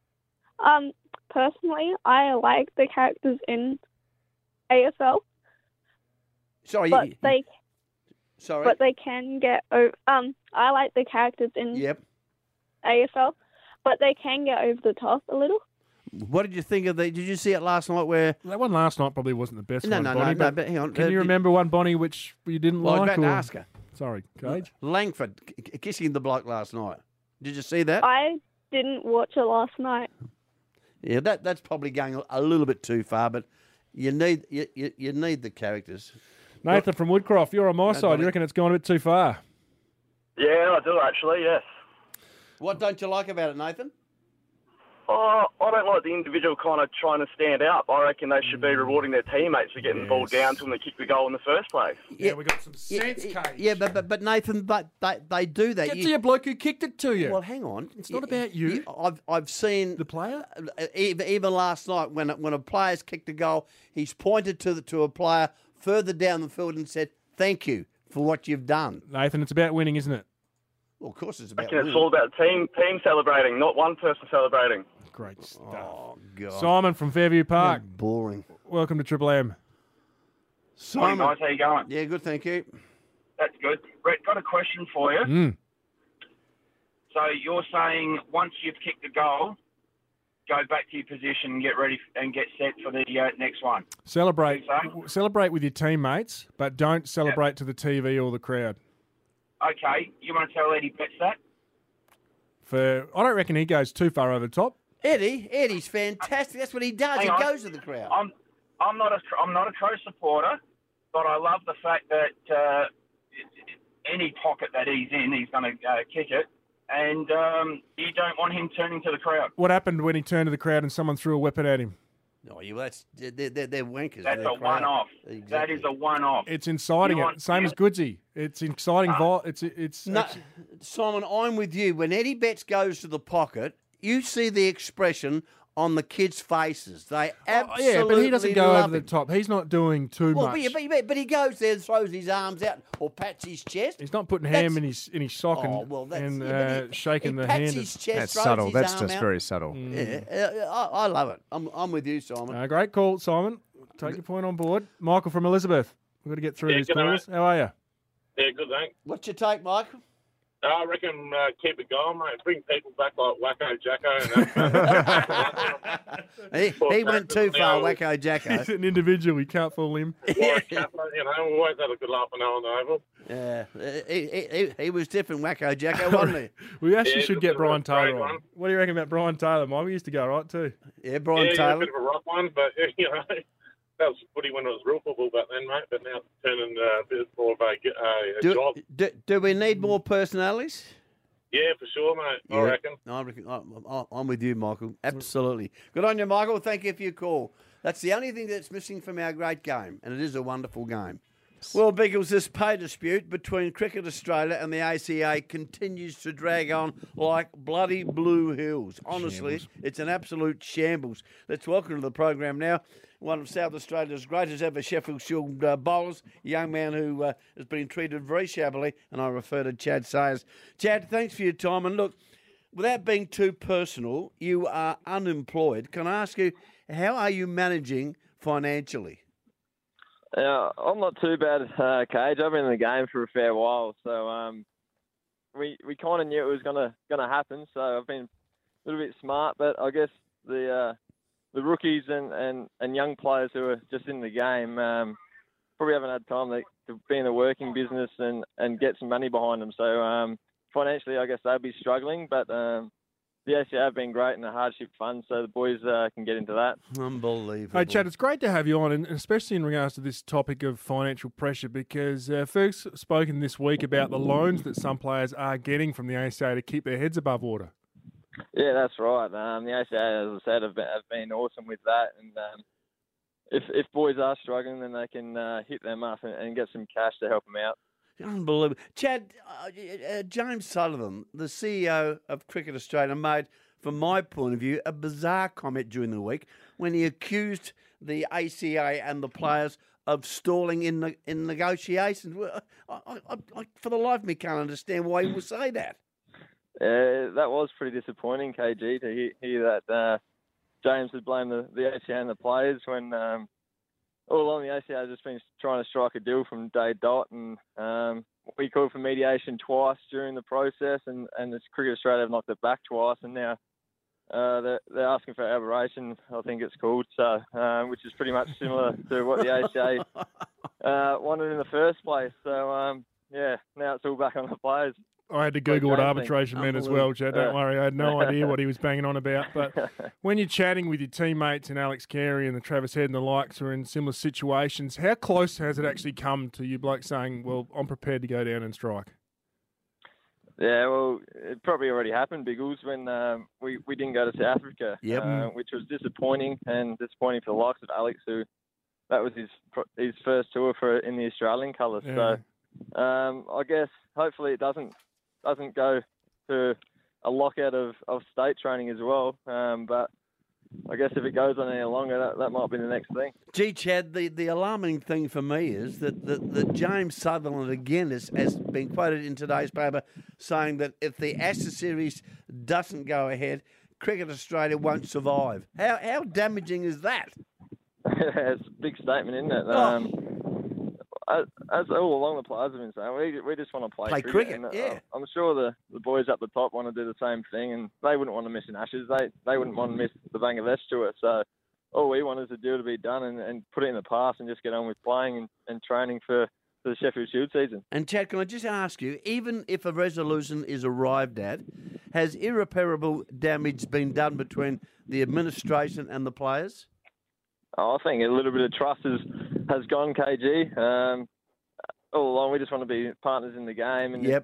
Personally, I like the characters in AFL. Sorry. But they can get. I like the characters in AFL, but they can get over the top a little. What did you think of Did you see it last night where... That one last night probably wasn't the best one, No, Bonnie. but hang on. Can you remember one, Bonnie, which you didn't Well, I was like? about to ask her. Sorry, Cage. Langford kissing the bloke last night. Did you see that? I didn't watch it last night. Yeah, that's probably going a little bit too far, but you need the characters. Nathan from Woodcroft, you're on my side. Bonnie. You reckon it's gone a bit too far? Yeah, I do actually, yes. What don't you like about it, Nathan? Oh, I don't like the individual kind of trying to stand up. I reckon they should be rewarding their teammates for getting the ball down to them and kick the goal in the first place. Yeah, we got some sense, Cage. Yeah, but Nathan, they do that. Get to your bloke who kicked it to you. Well, hang on. It's not about you. I've seen the player. Even last night, when a player's kicked a goal, he's pointed to a player further down the field and said, "Thank you for what you've done." Nathan, it's about winning, isn't it? Well, of course it's about I reckon winning. it's all about team celebrating, not one person celebrating. Great stuff. Oh, God. Simon from Fairview Park. Boring. Welcome to Triple M. Simon. Morning, guys. How you going? Yeah, good, thank you. That's good. Brett, got a question for you. So you're saying once you've kicked the goal, go back to your position and get ready and get set for the next one. Celebrate with your teammates, but don't celebrate to the TV or the crowd. Okay, you want to tell Eddie Betts that? I don't reckon he goes too far over the top. Eddie's fantastic. That's what he does. Hang He on. goes to the crowd. I'm not a Crow supporter, but I love the fact that any pocket that he's in, he's going to kick it, and you don't want him turning to the crowd. What happened when he turned to the crowd and someone threw a weapon at him? No, they're wankers. That's They're a one-off. Exactly. That is a one-off. It's inciting You it. want- Same as Goodsy. It's inciting it's No, Simon, I'm with you. When Eddie Betts goes to the pocket, you see the expression on the kids' faces. They absolutely yeah, but he doesn't go love over the him. top. He's not doing too Well, much. but he goes there and throws his arms out or pats his chest. He's not putting ham in his sock and shaking the hand. That's subtle. That's just very subtle. Yeah, I love it. I'm with you, Simon. Great call, Simon. Take your point on board. Michael from Elizabeth. We've got to get through these calls. How are you? Yeah, good, thanks. What's your take, Michael? I reckon keep it going, mate. Bring people back like Wacko Jacko. He went too far, Wacko Jacko. He's an individual. You can't fool him. Like Kappa, we always had a good laugh on the Oval. Yeah, he was different, Wacko Jacko, wasn't he? We actually should get Brian Taylor on. What do you reckon about Brian Taylor, Mike? We used to go right too. Yeah, Brian He Taylor. was a bit of a rough one, but that was footy when it was real football back then, mate. But now it's turning a bit more of a job. Do we need more personalities? Yeah, for sure, mate. I reckon. I'm with you, Michael. Absolutely. Good on you, Michael. Thank you for your call. That's the only thing that's missing from our great game, and it is a wonderful game. Well, Biggles, this pay dispute between Cricket Australia and the ACA continues to drag on like bloody Blue Hills. Honestly, It's an absolute shambles. Let's welcome to the program now one of South Australia's greatest ever Sheffield Shield bowlers, a young man who has been treated very shabbily, and I refer to Chad Sayers. Chad, thanks for your time. And look, without being too personal, you are unemployed. Can I ask you, how are you managing financially? I'm not too bad, Cage. I've been in the game for a fair while, so we kind of knew it was gonna happen. So I've been a little bit smart, but I guess the rookies and young players who are just in the game probably haven't had time to be in the working business and get some money behind them. So financially, I guess they'll be struggling, but the ACA have been great in the hardship fund, so the boys can get into that. Unbelievable. Hey, Chad, it's great to have you on, and especially in regards to this topic of financial pressure, because Ferg's spoken this week about the loans that some players are getting from the ACA to keep their heads above water. Yeah, that's right. The ACA, as I said, have been awesome with that, and if boys are struggling, then they can hit them up and get some cash to help them out. Unbelievable. Chad, James Sullivan, the CEO of Cricket Australia, made, from my point of view, a bizarre comment during the week when he accused the ACA and the players of stalling in negotiations. I, for the life of me, can't understand why he would say that. That was pretty disappointing, KG, to hear that James had blamed the ACA and the players when all along the ACA has just been trying to strike a deal from day dot, and we called for mediation twice during the process, and the Cricket Australia have knocked it back twice, and now they're asking for aberration, I think it's called, so which is pretty much similar to what the ACA wanted in the first place. So now it's all back on the players. I had to Google what arbitration meant as well, Chad. Don't worry. I had no idea what he was banging on about. But when you're chatting with your teammates and Alex Carey and the Travis Head and the likes who are in similar situations, how close has it actually come to you blokes saying, well, I'm prepared to go down and strike? Yeah, well, it probably already happened, Biggles, when we didn't go to South Africa, which was disappointing, and disappointing for the likes of Alex, who that was his first tour in the Australian colours. Yeah. So I guess hopefully it doesn't go to a lockout of state training as well. But I guess if it goes on any longer, that might be the next thing. Gee, Chad, the alarming thing for me is that James Sutherland, again, has been quoted in today's paper saying that if the Ashes series doesn't go ahead, Cricket Australia won't survive. How damaging is that? It's a big statement, isn't it? As all along the players have been saying, we just want to play cricket. And, yeah. I'm sure the boys up the top want to do the same thing, and they wouldn't want to miss an Ashes. They wouldn't want to miss the Bangladesh tour. So all we want is a deal to be done and put it in the past and just get on with playing and training for the Sheffield Shield season. And Chad, can I just ask you, even if a resolution is arrived at, has irreparable damage been done between the administration and the players? I think a little bit of trust has gone, KG. All along, we just want to be partners in the game. And,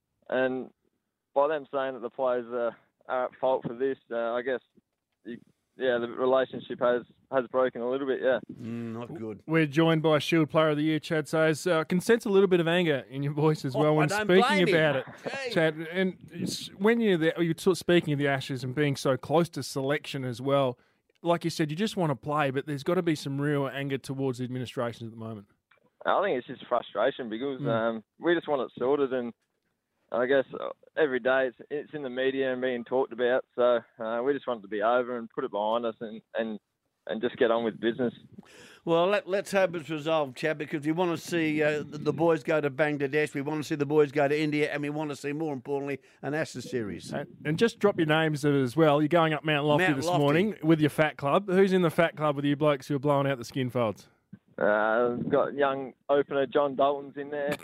and by them saying that the players are at fault for this, I guess the relationship has broken a little bit. Yeah, not good. We're joined by Shield Player of the Year, Chad Sayers. I can sense a little bit of anger in your voice as well when speaking about it, Chad. And when you're speaking of the Ashes and being so close to selection as well, like you said, you just want to play, but there's got to be some real anger towards the administration at the moment. I think it's just frustration because we just want it sorted, and I guess every day it's in the media and being talked about. So we just want it to be over and put it behind us and just get on with business. Well, let's hope it's resolved, Chad, because we want to see the boys go to Bangladesh, we want to see the boys go to India, and we want to see, more importantly, an Ashes series. And just drop your names as well. You're going up Mount Lofty this morning with your Fat Club. Who's in the Fat Club with you blokes who are blowing out the skin folds? We've got young opener John Dalton's in there.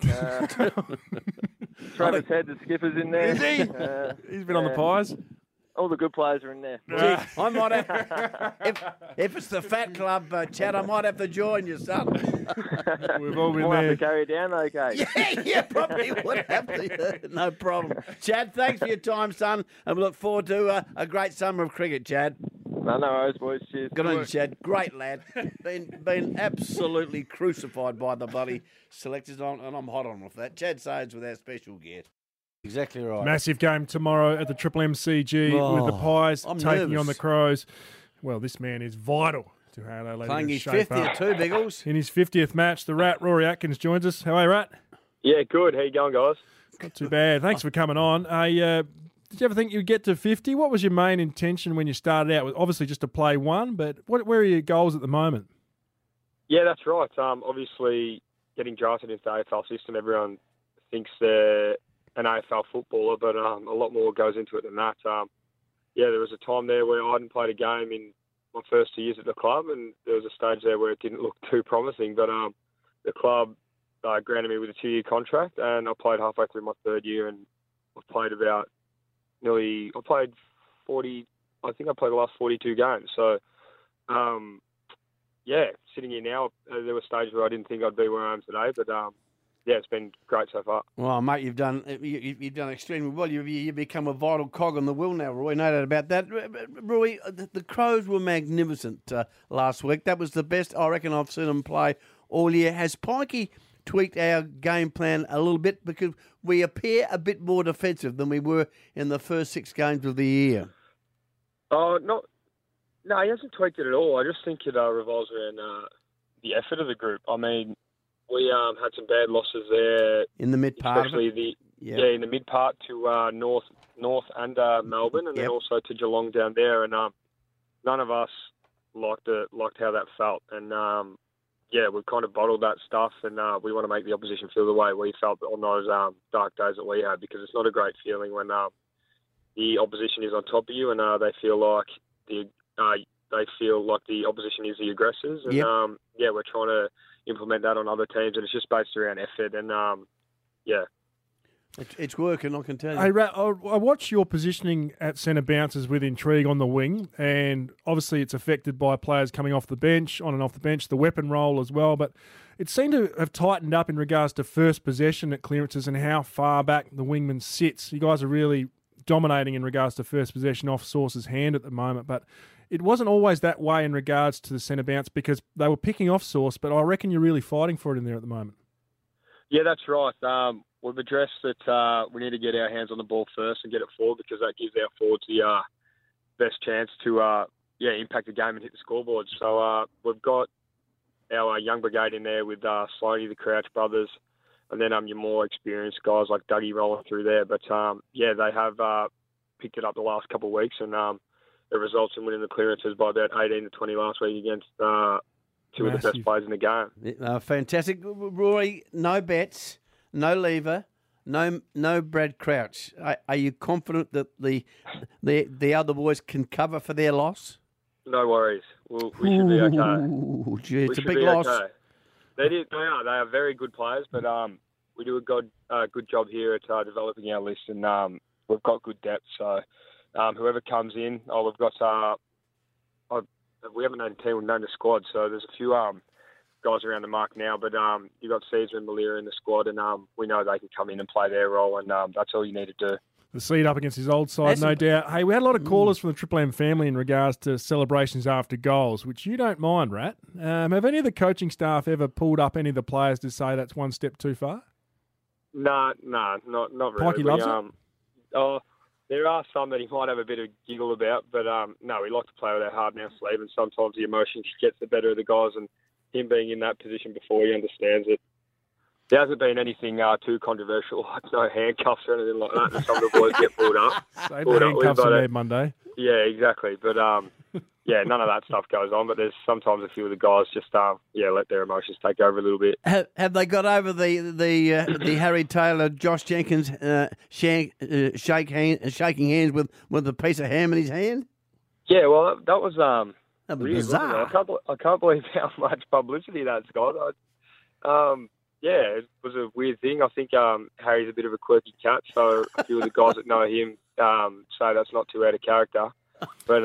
Travis Head, the skipper's in there. Is he? He's been on the Pies. All the good players are in there. Gee, I might have, if it's the Fat Club, Chad, I might have to join you, son. We've all been we'll there. have to carry it down, okay? Yeah, probably would have to. No problem. Chad, thanks for your time, son, and we look forward to a great summer of cricket, Chad. No worries, boys. Cheers. Good on you, Chad. Great lad. Been absolutely crucified by the bloody selectors, and I'm hot on with that. Chad Sayers with our special guest. Exactly right. Massive game tomorrow at the Triple MCG with the Pies taking on the Crows. Well, this man is vital to how they playing his 50th too, Biggles. In his 50th match, the Rat, Rory Atkins, joins us. How are you, Rat? Yeah, good. How you going, guys? Not too bad. Thanks for coming on. Did you ever think you'd get to 50? What was your main intention when you started out? Obviously just to play one, but where are your goals at the moment? Yeah, that's right. Obviously, getting drafted into the AFL system, everyone thinks they're an AFL footballer, but a lot more goes into it than that. There was a time there where I hadn't played a game in my first 2 years at the club, and there was a stage there where it didn't look too promising, but the club granted me with a 2-year contract, and I played halfway through my third year, and I've played I played the last 42 games. So, sitting here now, there were stages where I didn't think I'd be where I am today, but it's been great so far. Well, mate, you've done extremely well. You've become a vital cog in the wheel now, Roy. No doubt about that. Roy, the Crows were magnificent last week. That was the best I reckon I've seen them play all year. Has Pikey tweaked our game plan a little bit because we appear a bit more defensive than we were in the first 6 games of the year? No, he hasn't tweaked it at all. I just think it revolves around the effort of the group. I mean, we had some bad losses there in the mid part, especially in the mid part to North and Melbourne, and then also to Geelong down there. And none of us liked how that felt. And we've kind of bottled that stuff, and we want to make the opposition feel the way we felt on those dark days that we had, because it's not a great feeling when the opposition is on top of you and they feel like the opposition is the aggressors. And we're trying to implement that on other teams, and it's just based around effort. And it's working, I can tell you. Hey, Rat, I watch your positioning at centre bounces with intrigue on the wing, and obviously it's affected by players coming off the bench, on and off the bench, the weapon role as well, but it seemed to have tightened up in regards to first possession at clearances and how far back the wingman sits. You guys are really dominating in regards to first possession off Sauce's hand at the moment, but it wasn't always that way in regards to the centre bounce because they were picking off Sauce, but I reckon you're really fighting for it in there at the moment. Yeah, that's right. We've addressed that we need to get our hands on the ball first and get it forward, because that gives our forwards the best chance to impact the game and hit the scoreboard. So we've got our young brigade in there with Sloaney, the Crouch brothers, and then your more experienced guys like Dougie rolling through there. But they have picked it up the last couple of weeks, and it results in winning the clearances by about 18 to 20 last week against two of the best players in the game. Fantastic. Rory, no bets, no lever, no Brad Crouch. Are you confident that the other boys can cover for their loss? No worries. We should be okay. Ooh, gee, it's a big loss. Okay. They are. They are very good players, but we do a good job here at developing our list, and we've got good depth. So whoever comes in, we've got. We haven't named the team, we've named the squad. So there's a few guys around the mark now, but you've got Caesar and Malira in the squad, and we know they can come in and play their role, and that's all you need to do. the seat up against his old side, no doubt. Hey, we had a lot of callers from the Triple M family in regards to celebrations after goals, which you don't mind, Rat. Have any of the coaching staff ever pulled up any of the players to say that's one step too far? No, not really. Pikey loves it? Oh, there are some that he might have a bit of giggle about, but no, we like to play with our heart in our sleeve, and sometimes the emotion gets the better of the guys, and him being in that position before, he understands it. There hasn't been anything too controversial, like no handcuffs or anything like that, that some of the boys get pulled up. Save the handcuffs on Ed Monday. Yeah, exactly. But, yeah, none of that stuff goes on, but there's sometimes a few of the guys just, let their emotions take over a little bit. Have they got over the Harry Taylor, Josh Jenkins shaking hands with a piece of ham in his hand? Yeah, well, that was weird, bizarre. I can't believe how much publicity that's got. Yeah, it was a weird thing. I think Harry's a bit of a quirky cat, so a few of the guys that know him say that's not too out of character. But,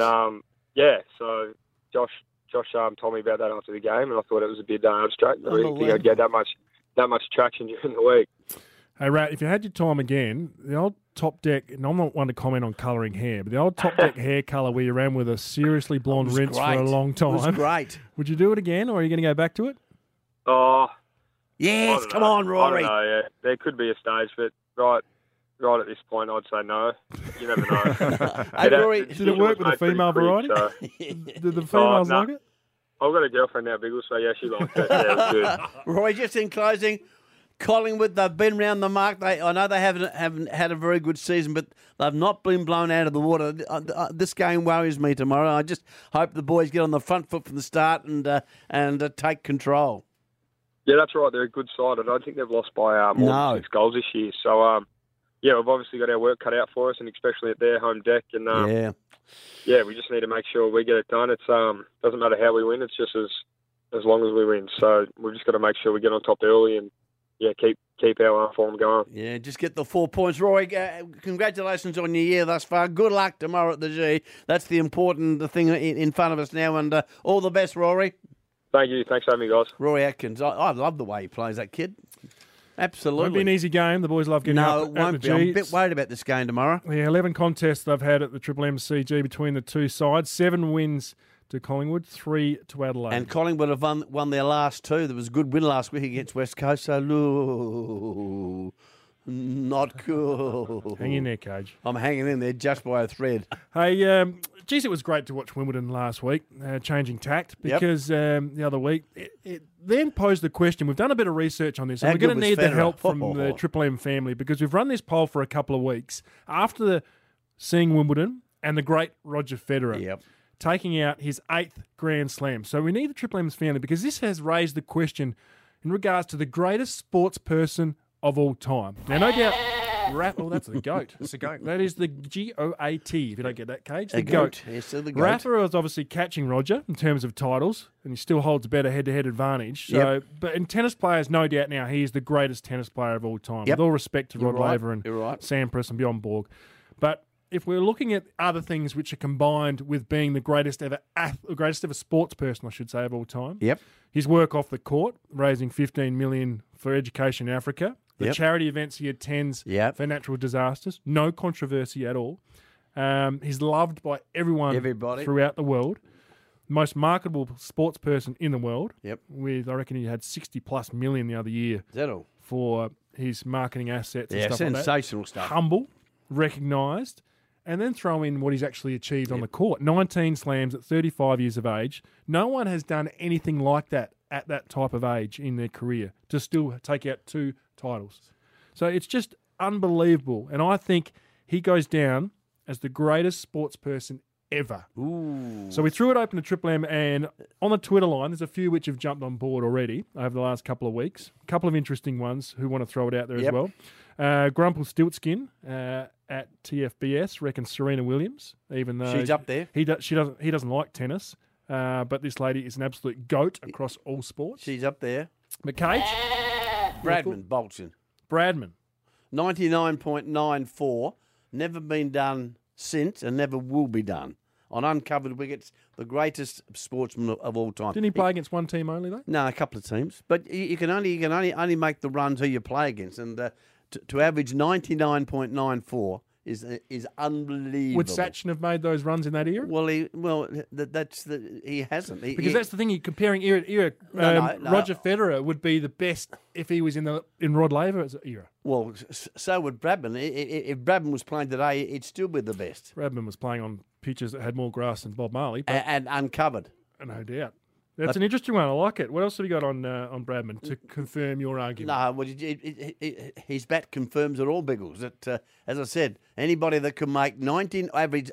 so Josh told me about that after the game, and I thought it was a bit abstract. I didn't think I'd get that much traction during the week. Hey, Rat, if you had your time again, the old top deck, and I'm not one to comment on colouring hair, but the old top deck hair colour where you ran with a seriously blonde rinse for a long time. It was great. Would you do it again, or are you going to go back to it? Oh, yes, come on, Rory. I don't know, yeah. There could be a stage, but right at this point, I'd say no. You never know. Hey, Rory, did it work with the female variety? So. Did the females like it? I've got a girlfriend now, Biggle, so yeah, she likes it. Yeah, it was good. Rory, just in closing, Collingwood, they've been round the mark. I know they haven't had a very good season, but they've not been blown out of the water. This game worries me tomorrow. I just hope the boys get on the front foot from the start and take control. Yeah, that's right. They're a good side. I don't think they've lost by more than 6 goals this year. So, we've obviously got our work cut out for us, and especially at their home deck. And we just need to make sure we get it done. It doesn't matter how we win. It's just as long as we win. So we've just got to make sure we get on top early and keep our form going. Yeah, just get the 4 points. Rory, congratulations on your year thus far. Good luck tomorrow at the G. That's the important thing in front of us now, and all the best, Rory. Thank you. Thanks for having me, guys. Rory Atkins. I love the way he plays, that kid. Absolutely. Won't be an easy game. The boys love getting up it won't at the be. G. I'm a bit worried about this game tomorrow. The 11 contests they've had at the Triple MCG between the two sides. 7 wins to Collingwood, 3 to Adelaide. And Collingwood have won their last 2. There was a good win last week against West Coast, so not cool. Hang in there, Cage. I'm hanging in there just by a thread. Hey, geez, it was great to watch Wimbledon last week, changing tact, because the other week it then posed the question. We've done a bit of research on this, and we're going to need the help from the Triple M family, because we've run this poll for a couple of weeks after seeing Wimbledon and the great Roger Federer taking out his 8th Grand Slam. So we need the Triple M's family, because this has raised the question in regards to the greatest sports person of all time. Now, no doubt, that's the GOAT. It's the GOAT. That is the GOAT, if you don't get that, Cage. The GOAT. Yes, the GOAT. Rafa was obviously catching Roger in terms of titles, and he still holds a better head-to-head advantage. So, but in tennis players, no doubt now, he is the greatest tennis player of all time. With all respect to Rod Laver and Sampras and Bjorn Borg. But if we're looking at other things which are combined with being the greatest ever sports person, I should say, of all time. His work off the court, raising $15 million for education in Africa. The charity events he attends for natural disasters. No controversy at all. He's loved by everybody throughout the world. Most marketable sports person in the world. With, I reckon he had 60+ million the other year. Is that all? For his marketing assets and stuff like that. Sensational stuff. Humble, recognised, and then throw in what he's actually achieved on the court. 19 slams at 35 years of age. No one has done anything like that at that type of age in their career to still take out 2 titles. So it's just unbelievable. And I think he goes down as the greatest sports person ever. Ooh. So we threw it open to Triple M, and on the Twitter line, there's a few which have jumped on board already over the last couple of weeks. A couple of interesting ones who want to throw it out there as well. Grumple Stiltskin at TFBS reckons Serena Williams, even though she's up there. He doesn't like tennis, but this lady is an absolute GOAT across all sports. She's up there. McCage? Bradman Bolton. Bradman. 99.94. Never been done since and never will be done. On uncovered wickets, the greatest sportsman of all time. Didn't he play against one team only, though? No, a couple of teams. But you can only make the runs who you play against. And to average 99.94 is unbelievable. Would Sachin have made those runs in that era? Well, he hasn't. Because that's the thing. You're comparing era to era. No. Roger Federer would be the best if he was in Rod Laver's era. Well, so would Bradman. If Bradman was playing today, he'd still be the best. Bradman was playing on pitches that had more grass than Bob Marley, and uncovered. No doubt. That's an interesting one. I like it. What else have you got on Bradman to confirm your argument? No, well, his bat confirms it all, Biggles. That, as I said, anybody that can make average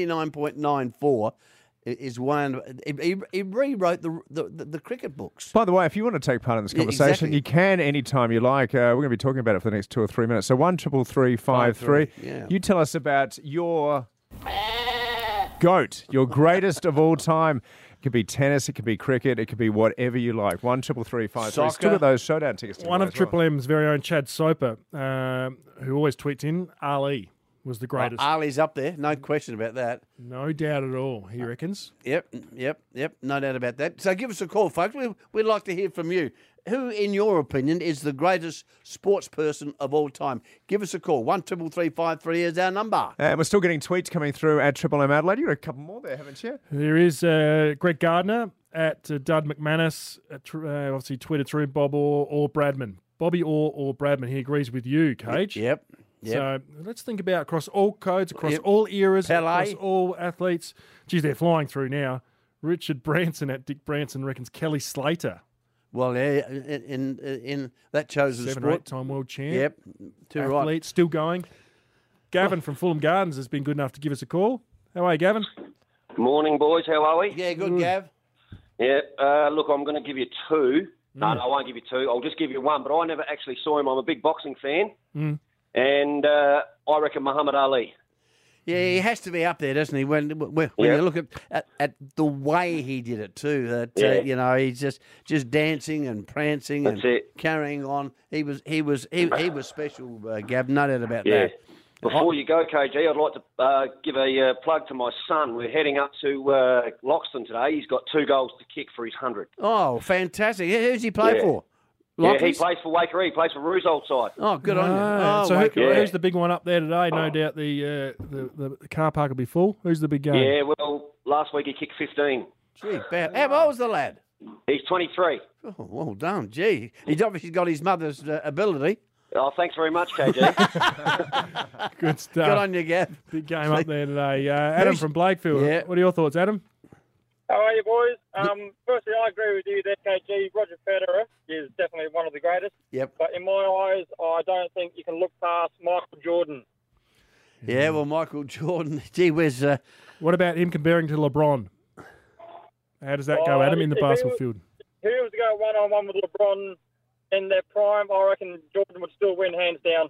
99.94 is one. He rewrote the cricket books. By the way, if you want to take part in this conversation, you can anytime you like. We're going to be talking about it for the next 2 or 3 minutes. So 1-333-5-3. Yeah. You tell us about your GOAT, your greatest of all time. It could be tennis, it could be cricket, it could be whatever you like. 1-333-5-3. Still got those showdown tickets. One of Triple M's very own Chad Soper, who always tweets in, Ali was the greatest. Ali's up there, no question about that. No doubt at all, he reckons. Yep, no doubt about that. So give us a call, folks. We'd like to hear from you. Who, in your opinion, is the greatest sports person of all time? Give us a call. 1-333-5-3 is our number. And we're still getting tweets coming through at Triple M Adelaide. You've got a couple more there, haven't you? There is Greg Gardner at Dud McManus, obviously tweeted through Bob Orr or Bradman. Bobby Orr or Bradman. He agrees with you, Cage. Yep. So let's think about across all codes, across all eras, across all athletes. Geez, they're flying through now. Richard Branson at Dick Branson reckons Kelly Slater. Well, yeah, in that chosen 7 sport. or 8-time world champ. Yep, too athlete, right. Still going. Gavin from Fulham Gardens has been good enough to give us a call. How are you, Gavin? Morning, boys. How are we? Yeah, good, Gav. Yeah, look, I'm going to give you 2. No, I won't give you 2. I'll just give you 1, but I never actually saw him. I'm a big boxing fan, and I reckon Muhammad Ali. Yeah, he has to be up there, doesn't he? When you look at the way he did it too, that you know, he's just dancing and prancing and carrying on. He was special, Gab. No doubt about that. Before you go, KG, I'd like to give a plug to my son. We're heading up to Loxton today. He's got 2 goals to kick for his 100. Oh, fantastic! Who's he play for? Yeah, he plays for Waikerie. He plays for Roos Old side. Oh, good on you. Oh, so who's the big one up there today? No doubt the car park will be full. Who's the big game? Yeah, well, last week he kicked 15. Gee, how old was the lad? He's 23. Oh, well done. Gee, he's obviously got his mother's ability. Oh, thanks very much, KG. Good stuff. Good on you, Gav. Big game up there today. Adam from Blakefield. Yeah. What are your thoughts, Adam? How are you, boys? Firstly, I agree with you there, KG. Roger Federer is definitely one of the greatest. Yep. But in my eyes, I don't think you can look past Michael Jordan. Yeah, well, Michael Jordan, gee whiz. What about him comparing to LeBron? How does that go, Adam, in the basketball field? If he was to go one-on-one with LeBron in their prime, I reckon Jordan would still win hands down.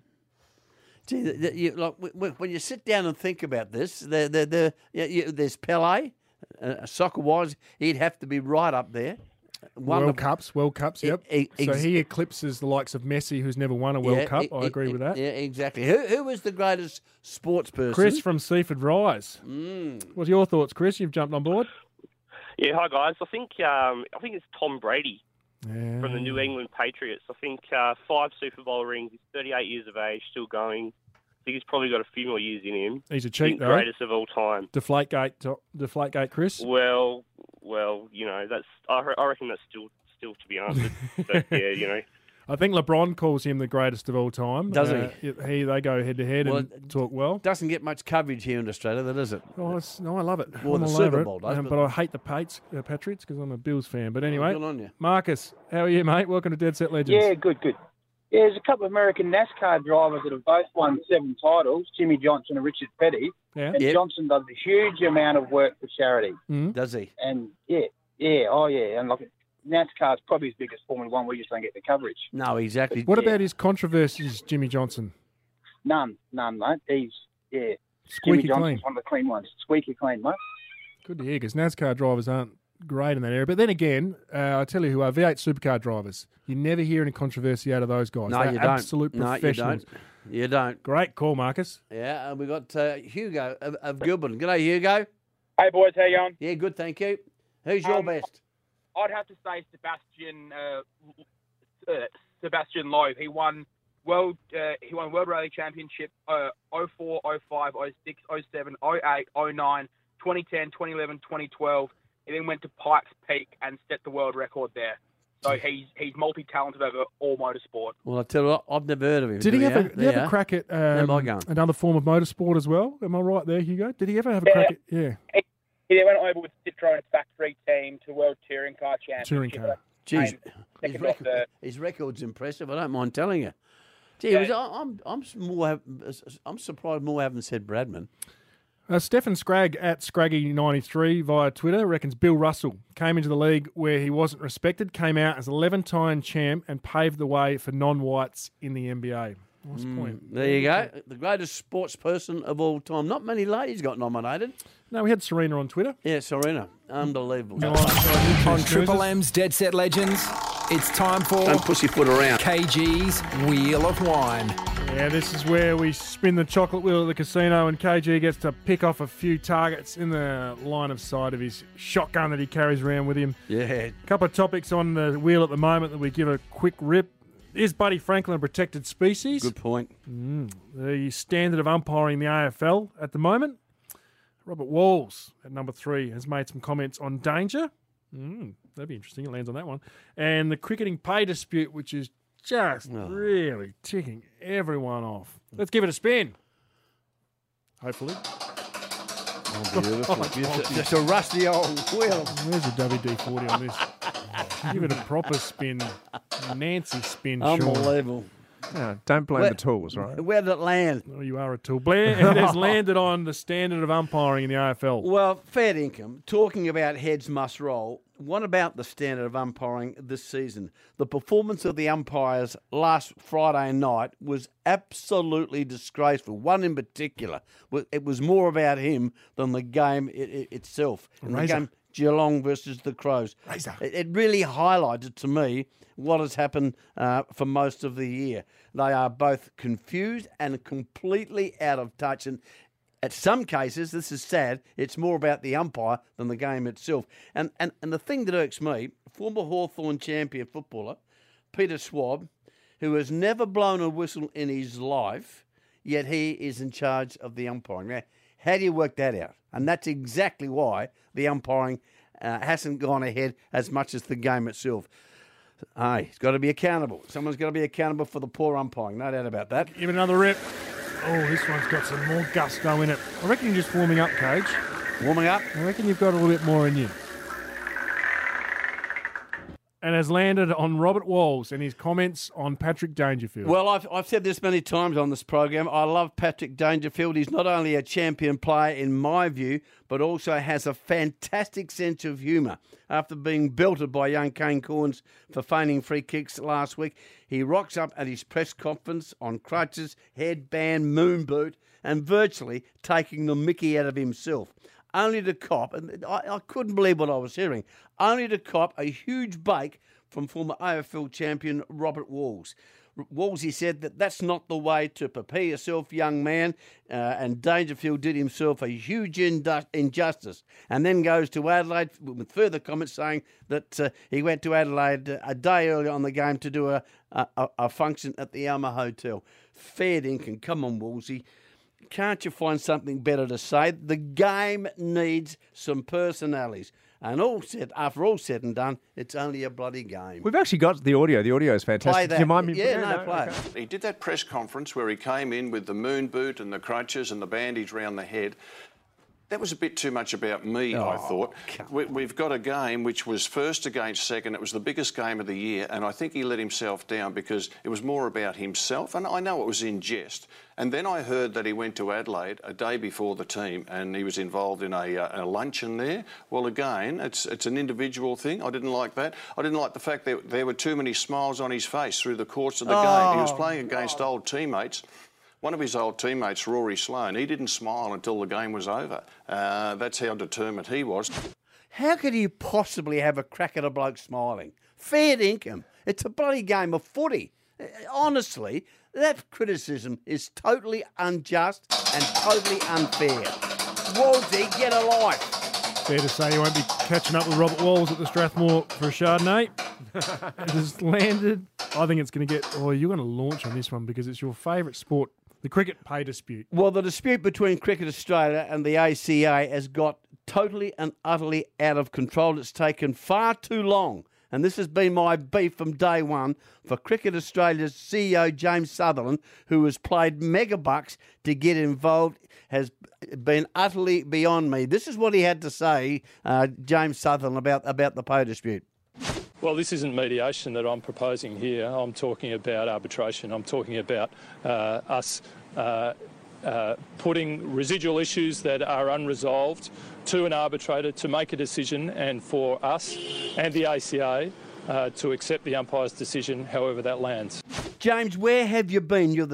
Gee, when you sit down and think about this, there's Pele. Soccer-wise, he'd have to be right up there. World Cups, yep. So he eclipses the likes of Messi, who's never won a World Cup. I agree with that. Yeah, exactly. Who was the greatest sports person? Chris from Seaford Rise. What's your thoughts, Chris? You've jumped on board. Yeah, hi guys. I think it's Tom Brady from the New England Patriots. I think 5 Super Bowl rings. He's 38 years of age, still going. I think he's probably got a few more years in him. He's a cheat, though. Greatest of all time. Deflategate, Chris. Well, you know, I reckon that's still to be answered. But yeah, you know. I think LeBron calls him the greatest of all time. Does he? They go head to head and talk well. Doesn't get much coverage here in Australia, though, does it? Oh, no, I love it. Well, the Super Bowl does. But I hate the Patriots because I'm a Bills fan. But anyway, good on you. Marcus, how are you, mate? Welcome to Dead Set Legends. Yeah, good. Yeah, there's a couple of American NASCAR drivers that have both won 7 titles, Jimmy Johnson and Richard Petty. Yeah. And Johnson does a huge amount of work for charity. Does he? And and like NASCAR's probably his biggest Formula One. We just don't get the coverage. No, exactly. What about his controversies, Jimmy Johnson? None, mate. He's squeaky Jimmy Johnson's clean. one of the clean ones. Squeaky clean, mate. Good to hear, because NASCAR drivers aren't great in that area. But then again, I tell you who are V8 supercar drivers. You never hear any controversy out of those guys. No, They're you don't. absolute professionals. No, you don't. Great call, Marcus. Yeah, we got Hugo of Gilbert. G'day, Hugo. Hey, boys. How you going? Yeah, good, thank you. Who's your best? I'd have to say Sebastian Loeb. He won He won World Rally Championship 04, 05, 06, 07, 08, 09, 2010, 2011, 2012. He then went to Pikes Peak and set the world record there. So he's multi-talented over all motorsport. Well, I tell you what, I've never heard of him. Did he have a crack at another form of motorsport as well? Am I right there, Hugo? Did he ever have a crack at... Yeah. He went over with Citroen's factory team to World Touring Car Championship. Touring car. Jeez, his record's impressive. I don't mind telling you. Gee, I'm surprised more haven't said Bradman. Stefan Scragg at Scraggy93 via Twitter reckons Bill Russell came into the league where he wasn't respected, came out as 11-time champ and paved the way for non-whites in the NBA. Nice point. There you go. The greatest sports person of all time. Not many ladies got nominated. No, we had Serena on Twitter. Yeah, Serena. Unbelievable. On Triple M's Dead Set Legends, it's time for... Don't pussyfoot around. KG's Wheel of Wine. Yeah, this is where we spin the chocolate wheel at the casino and KG gets to pick off a few targets in the line of sight of his shotgun that he carries around with him. Yeah. A couple of topics on the wheel at the moment that we give a quick rip. Is Buddy Franklin a protected species? Good point. The standard of umpiring the AFL at the moment. Robert Walls at number 3 has made some comments on danger. That'd be interesting. It lands on that one. And the cricketing pay dispute, which is just really ticking everyone off. Let's give it a spin. Hopefully. Oh, beautiful. Just a rusty old wheel. Where's the WD-40 on this? Give it a proper spin. Nancy spin. Unbelievable. No, don't blame the tools, right? Where did it land? Oh, you are a tool. Blair, it has landed on the standard of umpiring in the AFL. Well, fair income. Talking about heads must roll, what about the standard of umpiring this season? The performance of the umpires last Friday night was absolutely disgraceful. One in particular, it was more about him than the game itself. And the game Geelong versus the Crows. It really highlighted to me what has happened for most of the year. They are both confused and completely out of touch. And at some cases, this is sad, it's more about the umpire than the game itself. And the thing that irks me, former Hawthorn champion footballer, Peter Schwab, who has never blown a whistle in his life, yet he is in charge of the umpiring. Now, how do you work that out? And that's exactly why the umpiring hasn't gone ahead as much as the game itself. He's got to be accountable. Someone's got to be accountable for the poor umpiring. No doubt about that. Give it another rip. Oh, this one's got some more gusto in it. I reckon you're just warming up, Cage. Warming up? I reckon you've got a little bit more in you. And has landed on Robert Walls and his comments on Patrick Dangerfield. Well, I've said this many times on this program. I love Patrick Dangerfield. He's not only a champion player in my view, but also has a fantastic sense of humour. After being belted by young Kane Corns for feigning free kicks last week, he rocks up at his press conference on crutches, headband, moon boot, and virtually taking the mickey out of himself. Only to cop, and I couldn't believe what I was hearing, only to cop a huge bake from former AFL champion Robert Walls. Wallsy said that's not the way to prepare yourself, young man, and Dangerfield did himself a huge injustice, and then goes to Adelaide with further comments saying that he went to Adelaide a day earlier on the game to do a function at the Alma Hotel. Fair dinkum, come on, Wallsy. Can't you find something better to say? The game needs some personalities. And after all said and done, it's only a bloody game. We've actually got the audio. The audio is fantastic. Play that. Do you mind me? Play it. He did that press conference where he came in with the moon boot and the crutches and the bandage round the head. That was a bit too much about me, I thought. We've got a game which was first against second. It was the biggest game of the year, and I think he let himself down because it was more about himself. And I know it was in jest. And then I heard that he went to Adelaide a day before the team, and he was involved in a luncheon there. Well, again, it's an individual thing. I didn't like that. I didn't like the fact that there were too many smiles on his face through the course of the game. He was playing against old teammates. One of his old teammates, Rory Sloane, he didn't smile until the game was over. That's how determined he was. How could you possibly have a crack at a bloke smiling? Fair dinkum. It's a bloody game of footy. Honestly, that criticism is totally unjust and totally unfair. Wallsy, get a life. Fair to say you won't be catching up with Robert Walls at the Strathmore for a Chardonnay. It has landed. I think it's going to get... Oh, you're going to launch on this one because it's your favourite sport, the cricket pay dispute. Well, the dispute between Cricket Australia and the ACA has got totally and utterly out of control. It's taken far too long. And this has been my beef from day one for Cricket Australia's CEO, James Sutherland, who has played mega bucks to get involved, has been utterly beyond me. This is what he had to say, James Sutherland, about the pay dispute. Well, this isn't mediation that I'm proposing here. I'm talking about arbitration. I'm talking about us putting residual issues that are unresolved to an arbitrator to make a decision, and for us and the ACA to accept the umpire's decision, however that lands. James, where have you been? You're the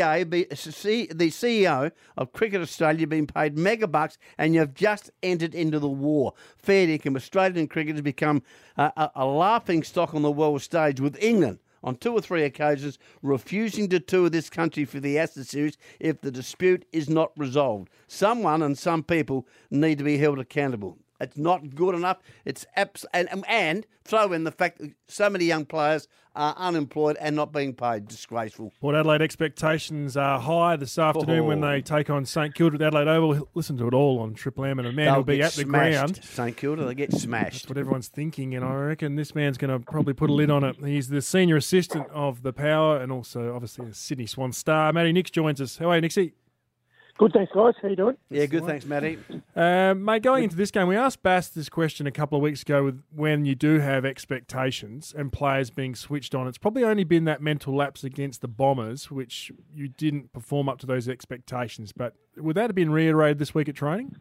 CEO of Cricket Australia, being paid mega bucks, and you've just entered into the war. Fair dinkum, Australian cricket has become a laughing stock on the world stage, with England on 2 or 3 occasions refusing to tour this country for the Ashes series if the dispute is not resolved. Someone and some people need to be held accountable. It's not good enough. It's and throw in the fact that so many young players are unemployed and not being paid. Disgraceful. Port Adelaide expectations are high this afternoon when they take on St Kilda at Adelaide Oval. Listen to it all on Triple M, and a man will be at the ground. St Kilda, they get smashed. That's what everyone's thinking, and I reckon this man's going to probably put a lid on it. He's the senior assistant of the Power and also obviously a Sydney Swan star. Matty Nix joins us. How are you, Nixie? Good, thanks, guys. How you doing? Yeah, good, thanks, Matty. Mate, going into this game, we asked Bass this question a couple of weeks ago with when you do have expectations and players being switched on. It's probably only been that mental lapse against the Bombers, which you didn't perform up to those expectations. But would that have been reiterated this week at training?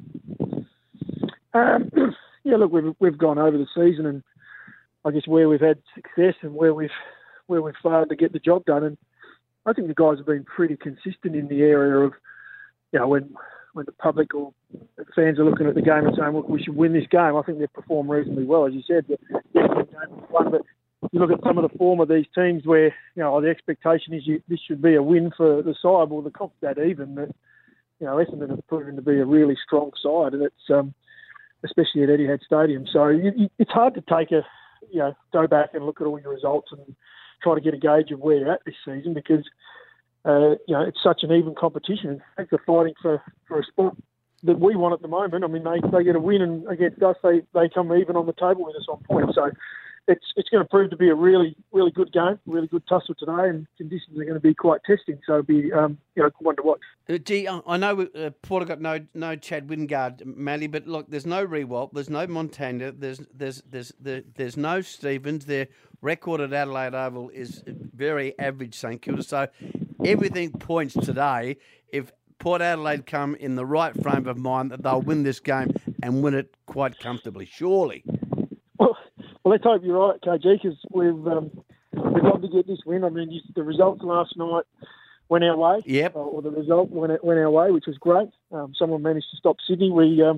Yeah, look, we've gone over the season, and I guess where we've had success and where we've failed to get the job done. And I think the guys have been pretty consistent in the area of, you know, when the public or fans are looking at the game and saying, look, we should win this game, I think they've performed reasonably well. As you said, the game was fun, but you look at some of the form of these teams where, you know, the expectation is this should be a win for the side. Well, the comp's that even that, you know, Essendon have proven to be a really strong side, and it's especially at Etihad Stadium. So it's hard to go back and look at all your results and try to get a gauge of where you're at this season, because it's such an even competition. They're fighting for a spot that we want at the moment. I mean, they get a win, and against us, they come even on the table with us on points. So it's going to prove to be a really, really good game, really good tussle today, and conditions are going to be quite testing. So it'll be one to watch. Gee, I know Port have got no Chad Wingard, Matty, but look, there's no Rewalt, there's no Montana, there's no Stevens. Their record at Adelaide Oval is very average, St Kilda. So everything points today, if Port Adelaide come in the right frame of mind, that they'll win this game and win it quite comfortably, surely. Well, let's hope you're right, KG, because we'd love to get this win. I mean, the results last night went our way. Yep. Or the result went our way, which was great. Someone managed to stop Sydney.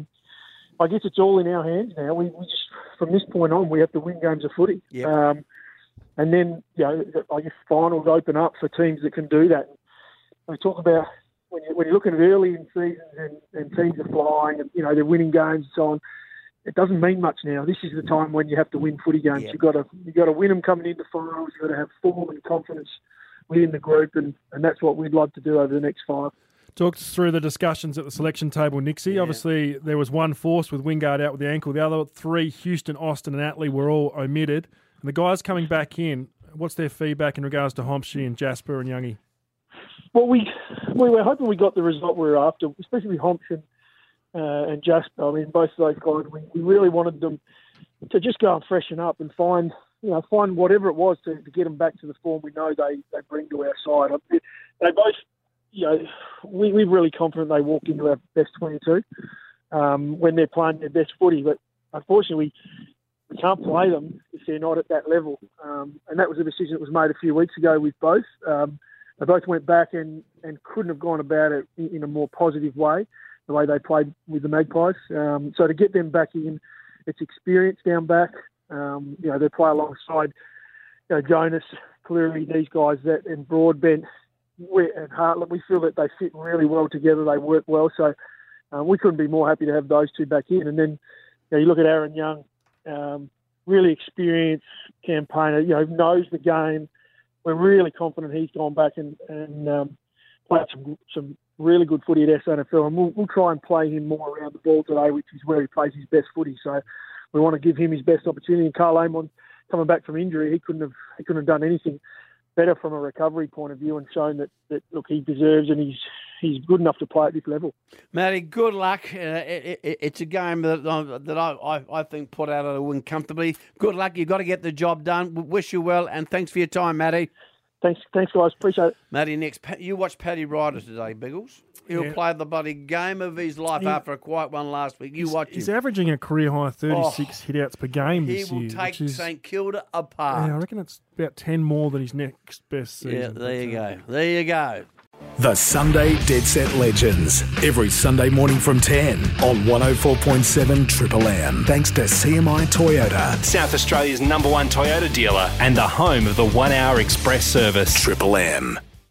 I guess it's all in our hands now. We just, from this point on, we have to win games of footy. Yep. And then, I guess finals open up for teams that can do that. We talk about when you're looking at early in seasons and teams are flying and, they're winning games and so on, it doesn't mean much now. This is the time when you have to win footy games. Yep. You've got to win them coming into finals. You've got to have form and confidence within the group, and that's what we'd like to do over the next 5. Talk us through the discussions at the selection table, Nixie. Yeah. Obviously, there was one forced with Wingard out with the ankle. The other 3, Houston, Austin and Atley, were all omitted. And the guys coming back in, what's their feedback in regards to Hompsey and Jasper and Youngie? Well, we were hoping we got the result we were after, especially Hompsey and Jasper. I mean, both of those guys, we really wanted them to just go and freshen up and find whatever it was to get them back to the form we know they bring to our side. They both, we're really confident they walk into our best 22 when they're playing their best footy. But unfortunately, we can't play them if they're not at that level. And that was a decision that was made a few weeks ago with both. They both went back and couldn't have gone about it in a more positive way, the way they played with the Magpies. So to get them back in, it's experience down back. They play alongside Jonas, Cleary, these guys and Broadbent and Hartland. We feel that they fit really well together. They work well. So we couldn't be more happy to have those two back in. And then you look at Aaron Young. really experienced campaigner, knows the game. We're really confident he's gone back and played some really good footy at SANFL, and we'll try and play him more around the ball today, which is where he plays his best footy. So we want to give him his best opportunity. And Karl Amon, coming back from injury, he couldn't have done anything better from a recovery point of view, and shown that look, he deserves, and he's good enough to play at this level. Matty, good luck. It's a game that I think put out of the win comfortably. Good luck. You've got to get the job done. Wish you well, and thanks for your time, Matty. Thanks, guys. Appreciate it. Matty, next. You watched Paddy Ryder today, Biggles. He'll play the bloody game of his life after a quiet one last week. He's averaging a career-high 36 hit-outs per game this year. He will take St Kilda apart. Yeah, I reckon it's about 10 more than his next best season. Yeah, there you go. The Sunday Dead Set Legends. Every Sunday morning from 10 on 104.7 Triple M. Thanks to CMI Toyota, South Australia's #1 Toyota dealer and the home of the 1 hour express service. Triple M.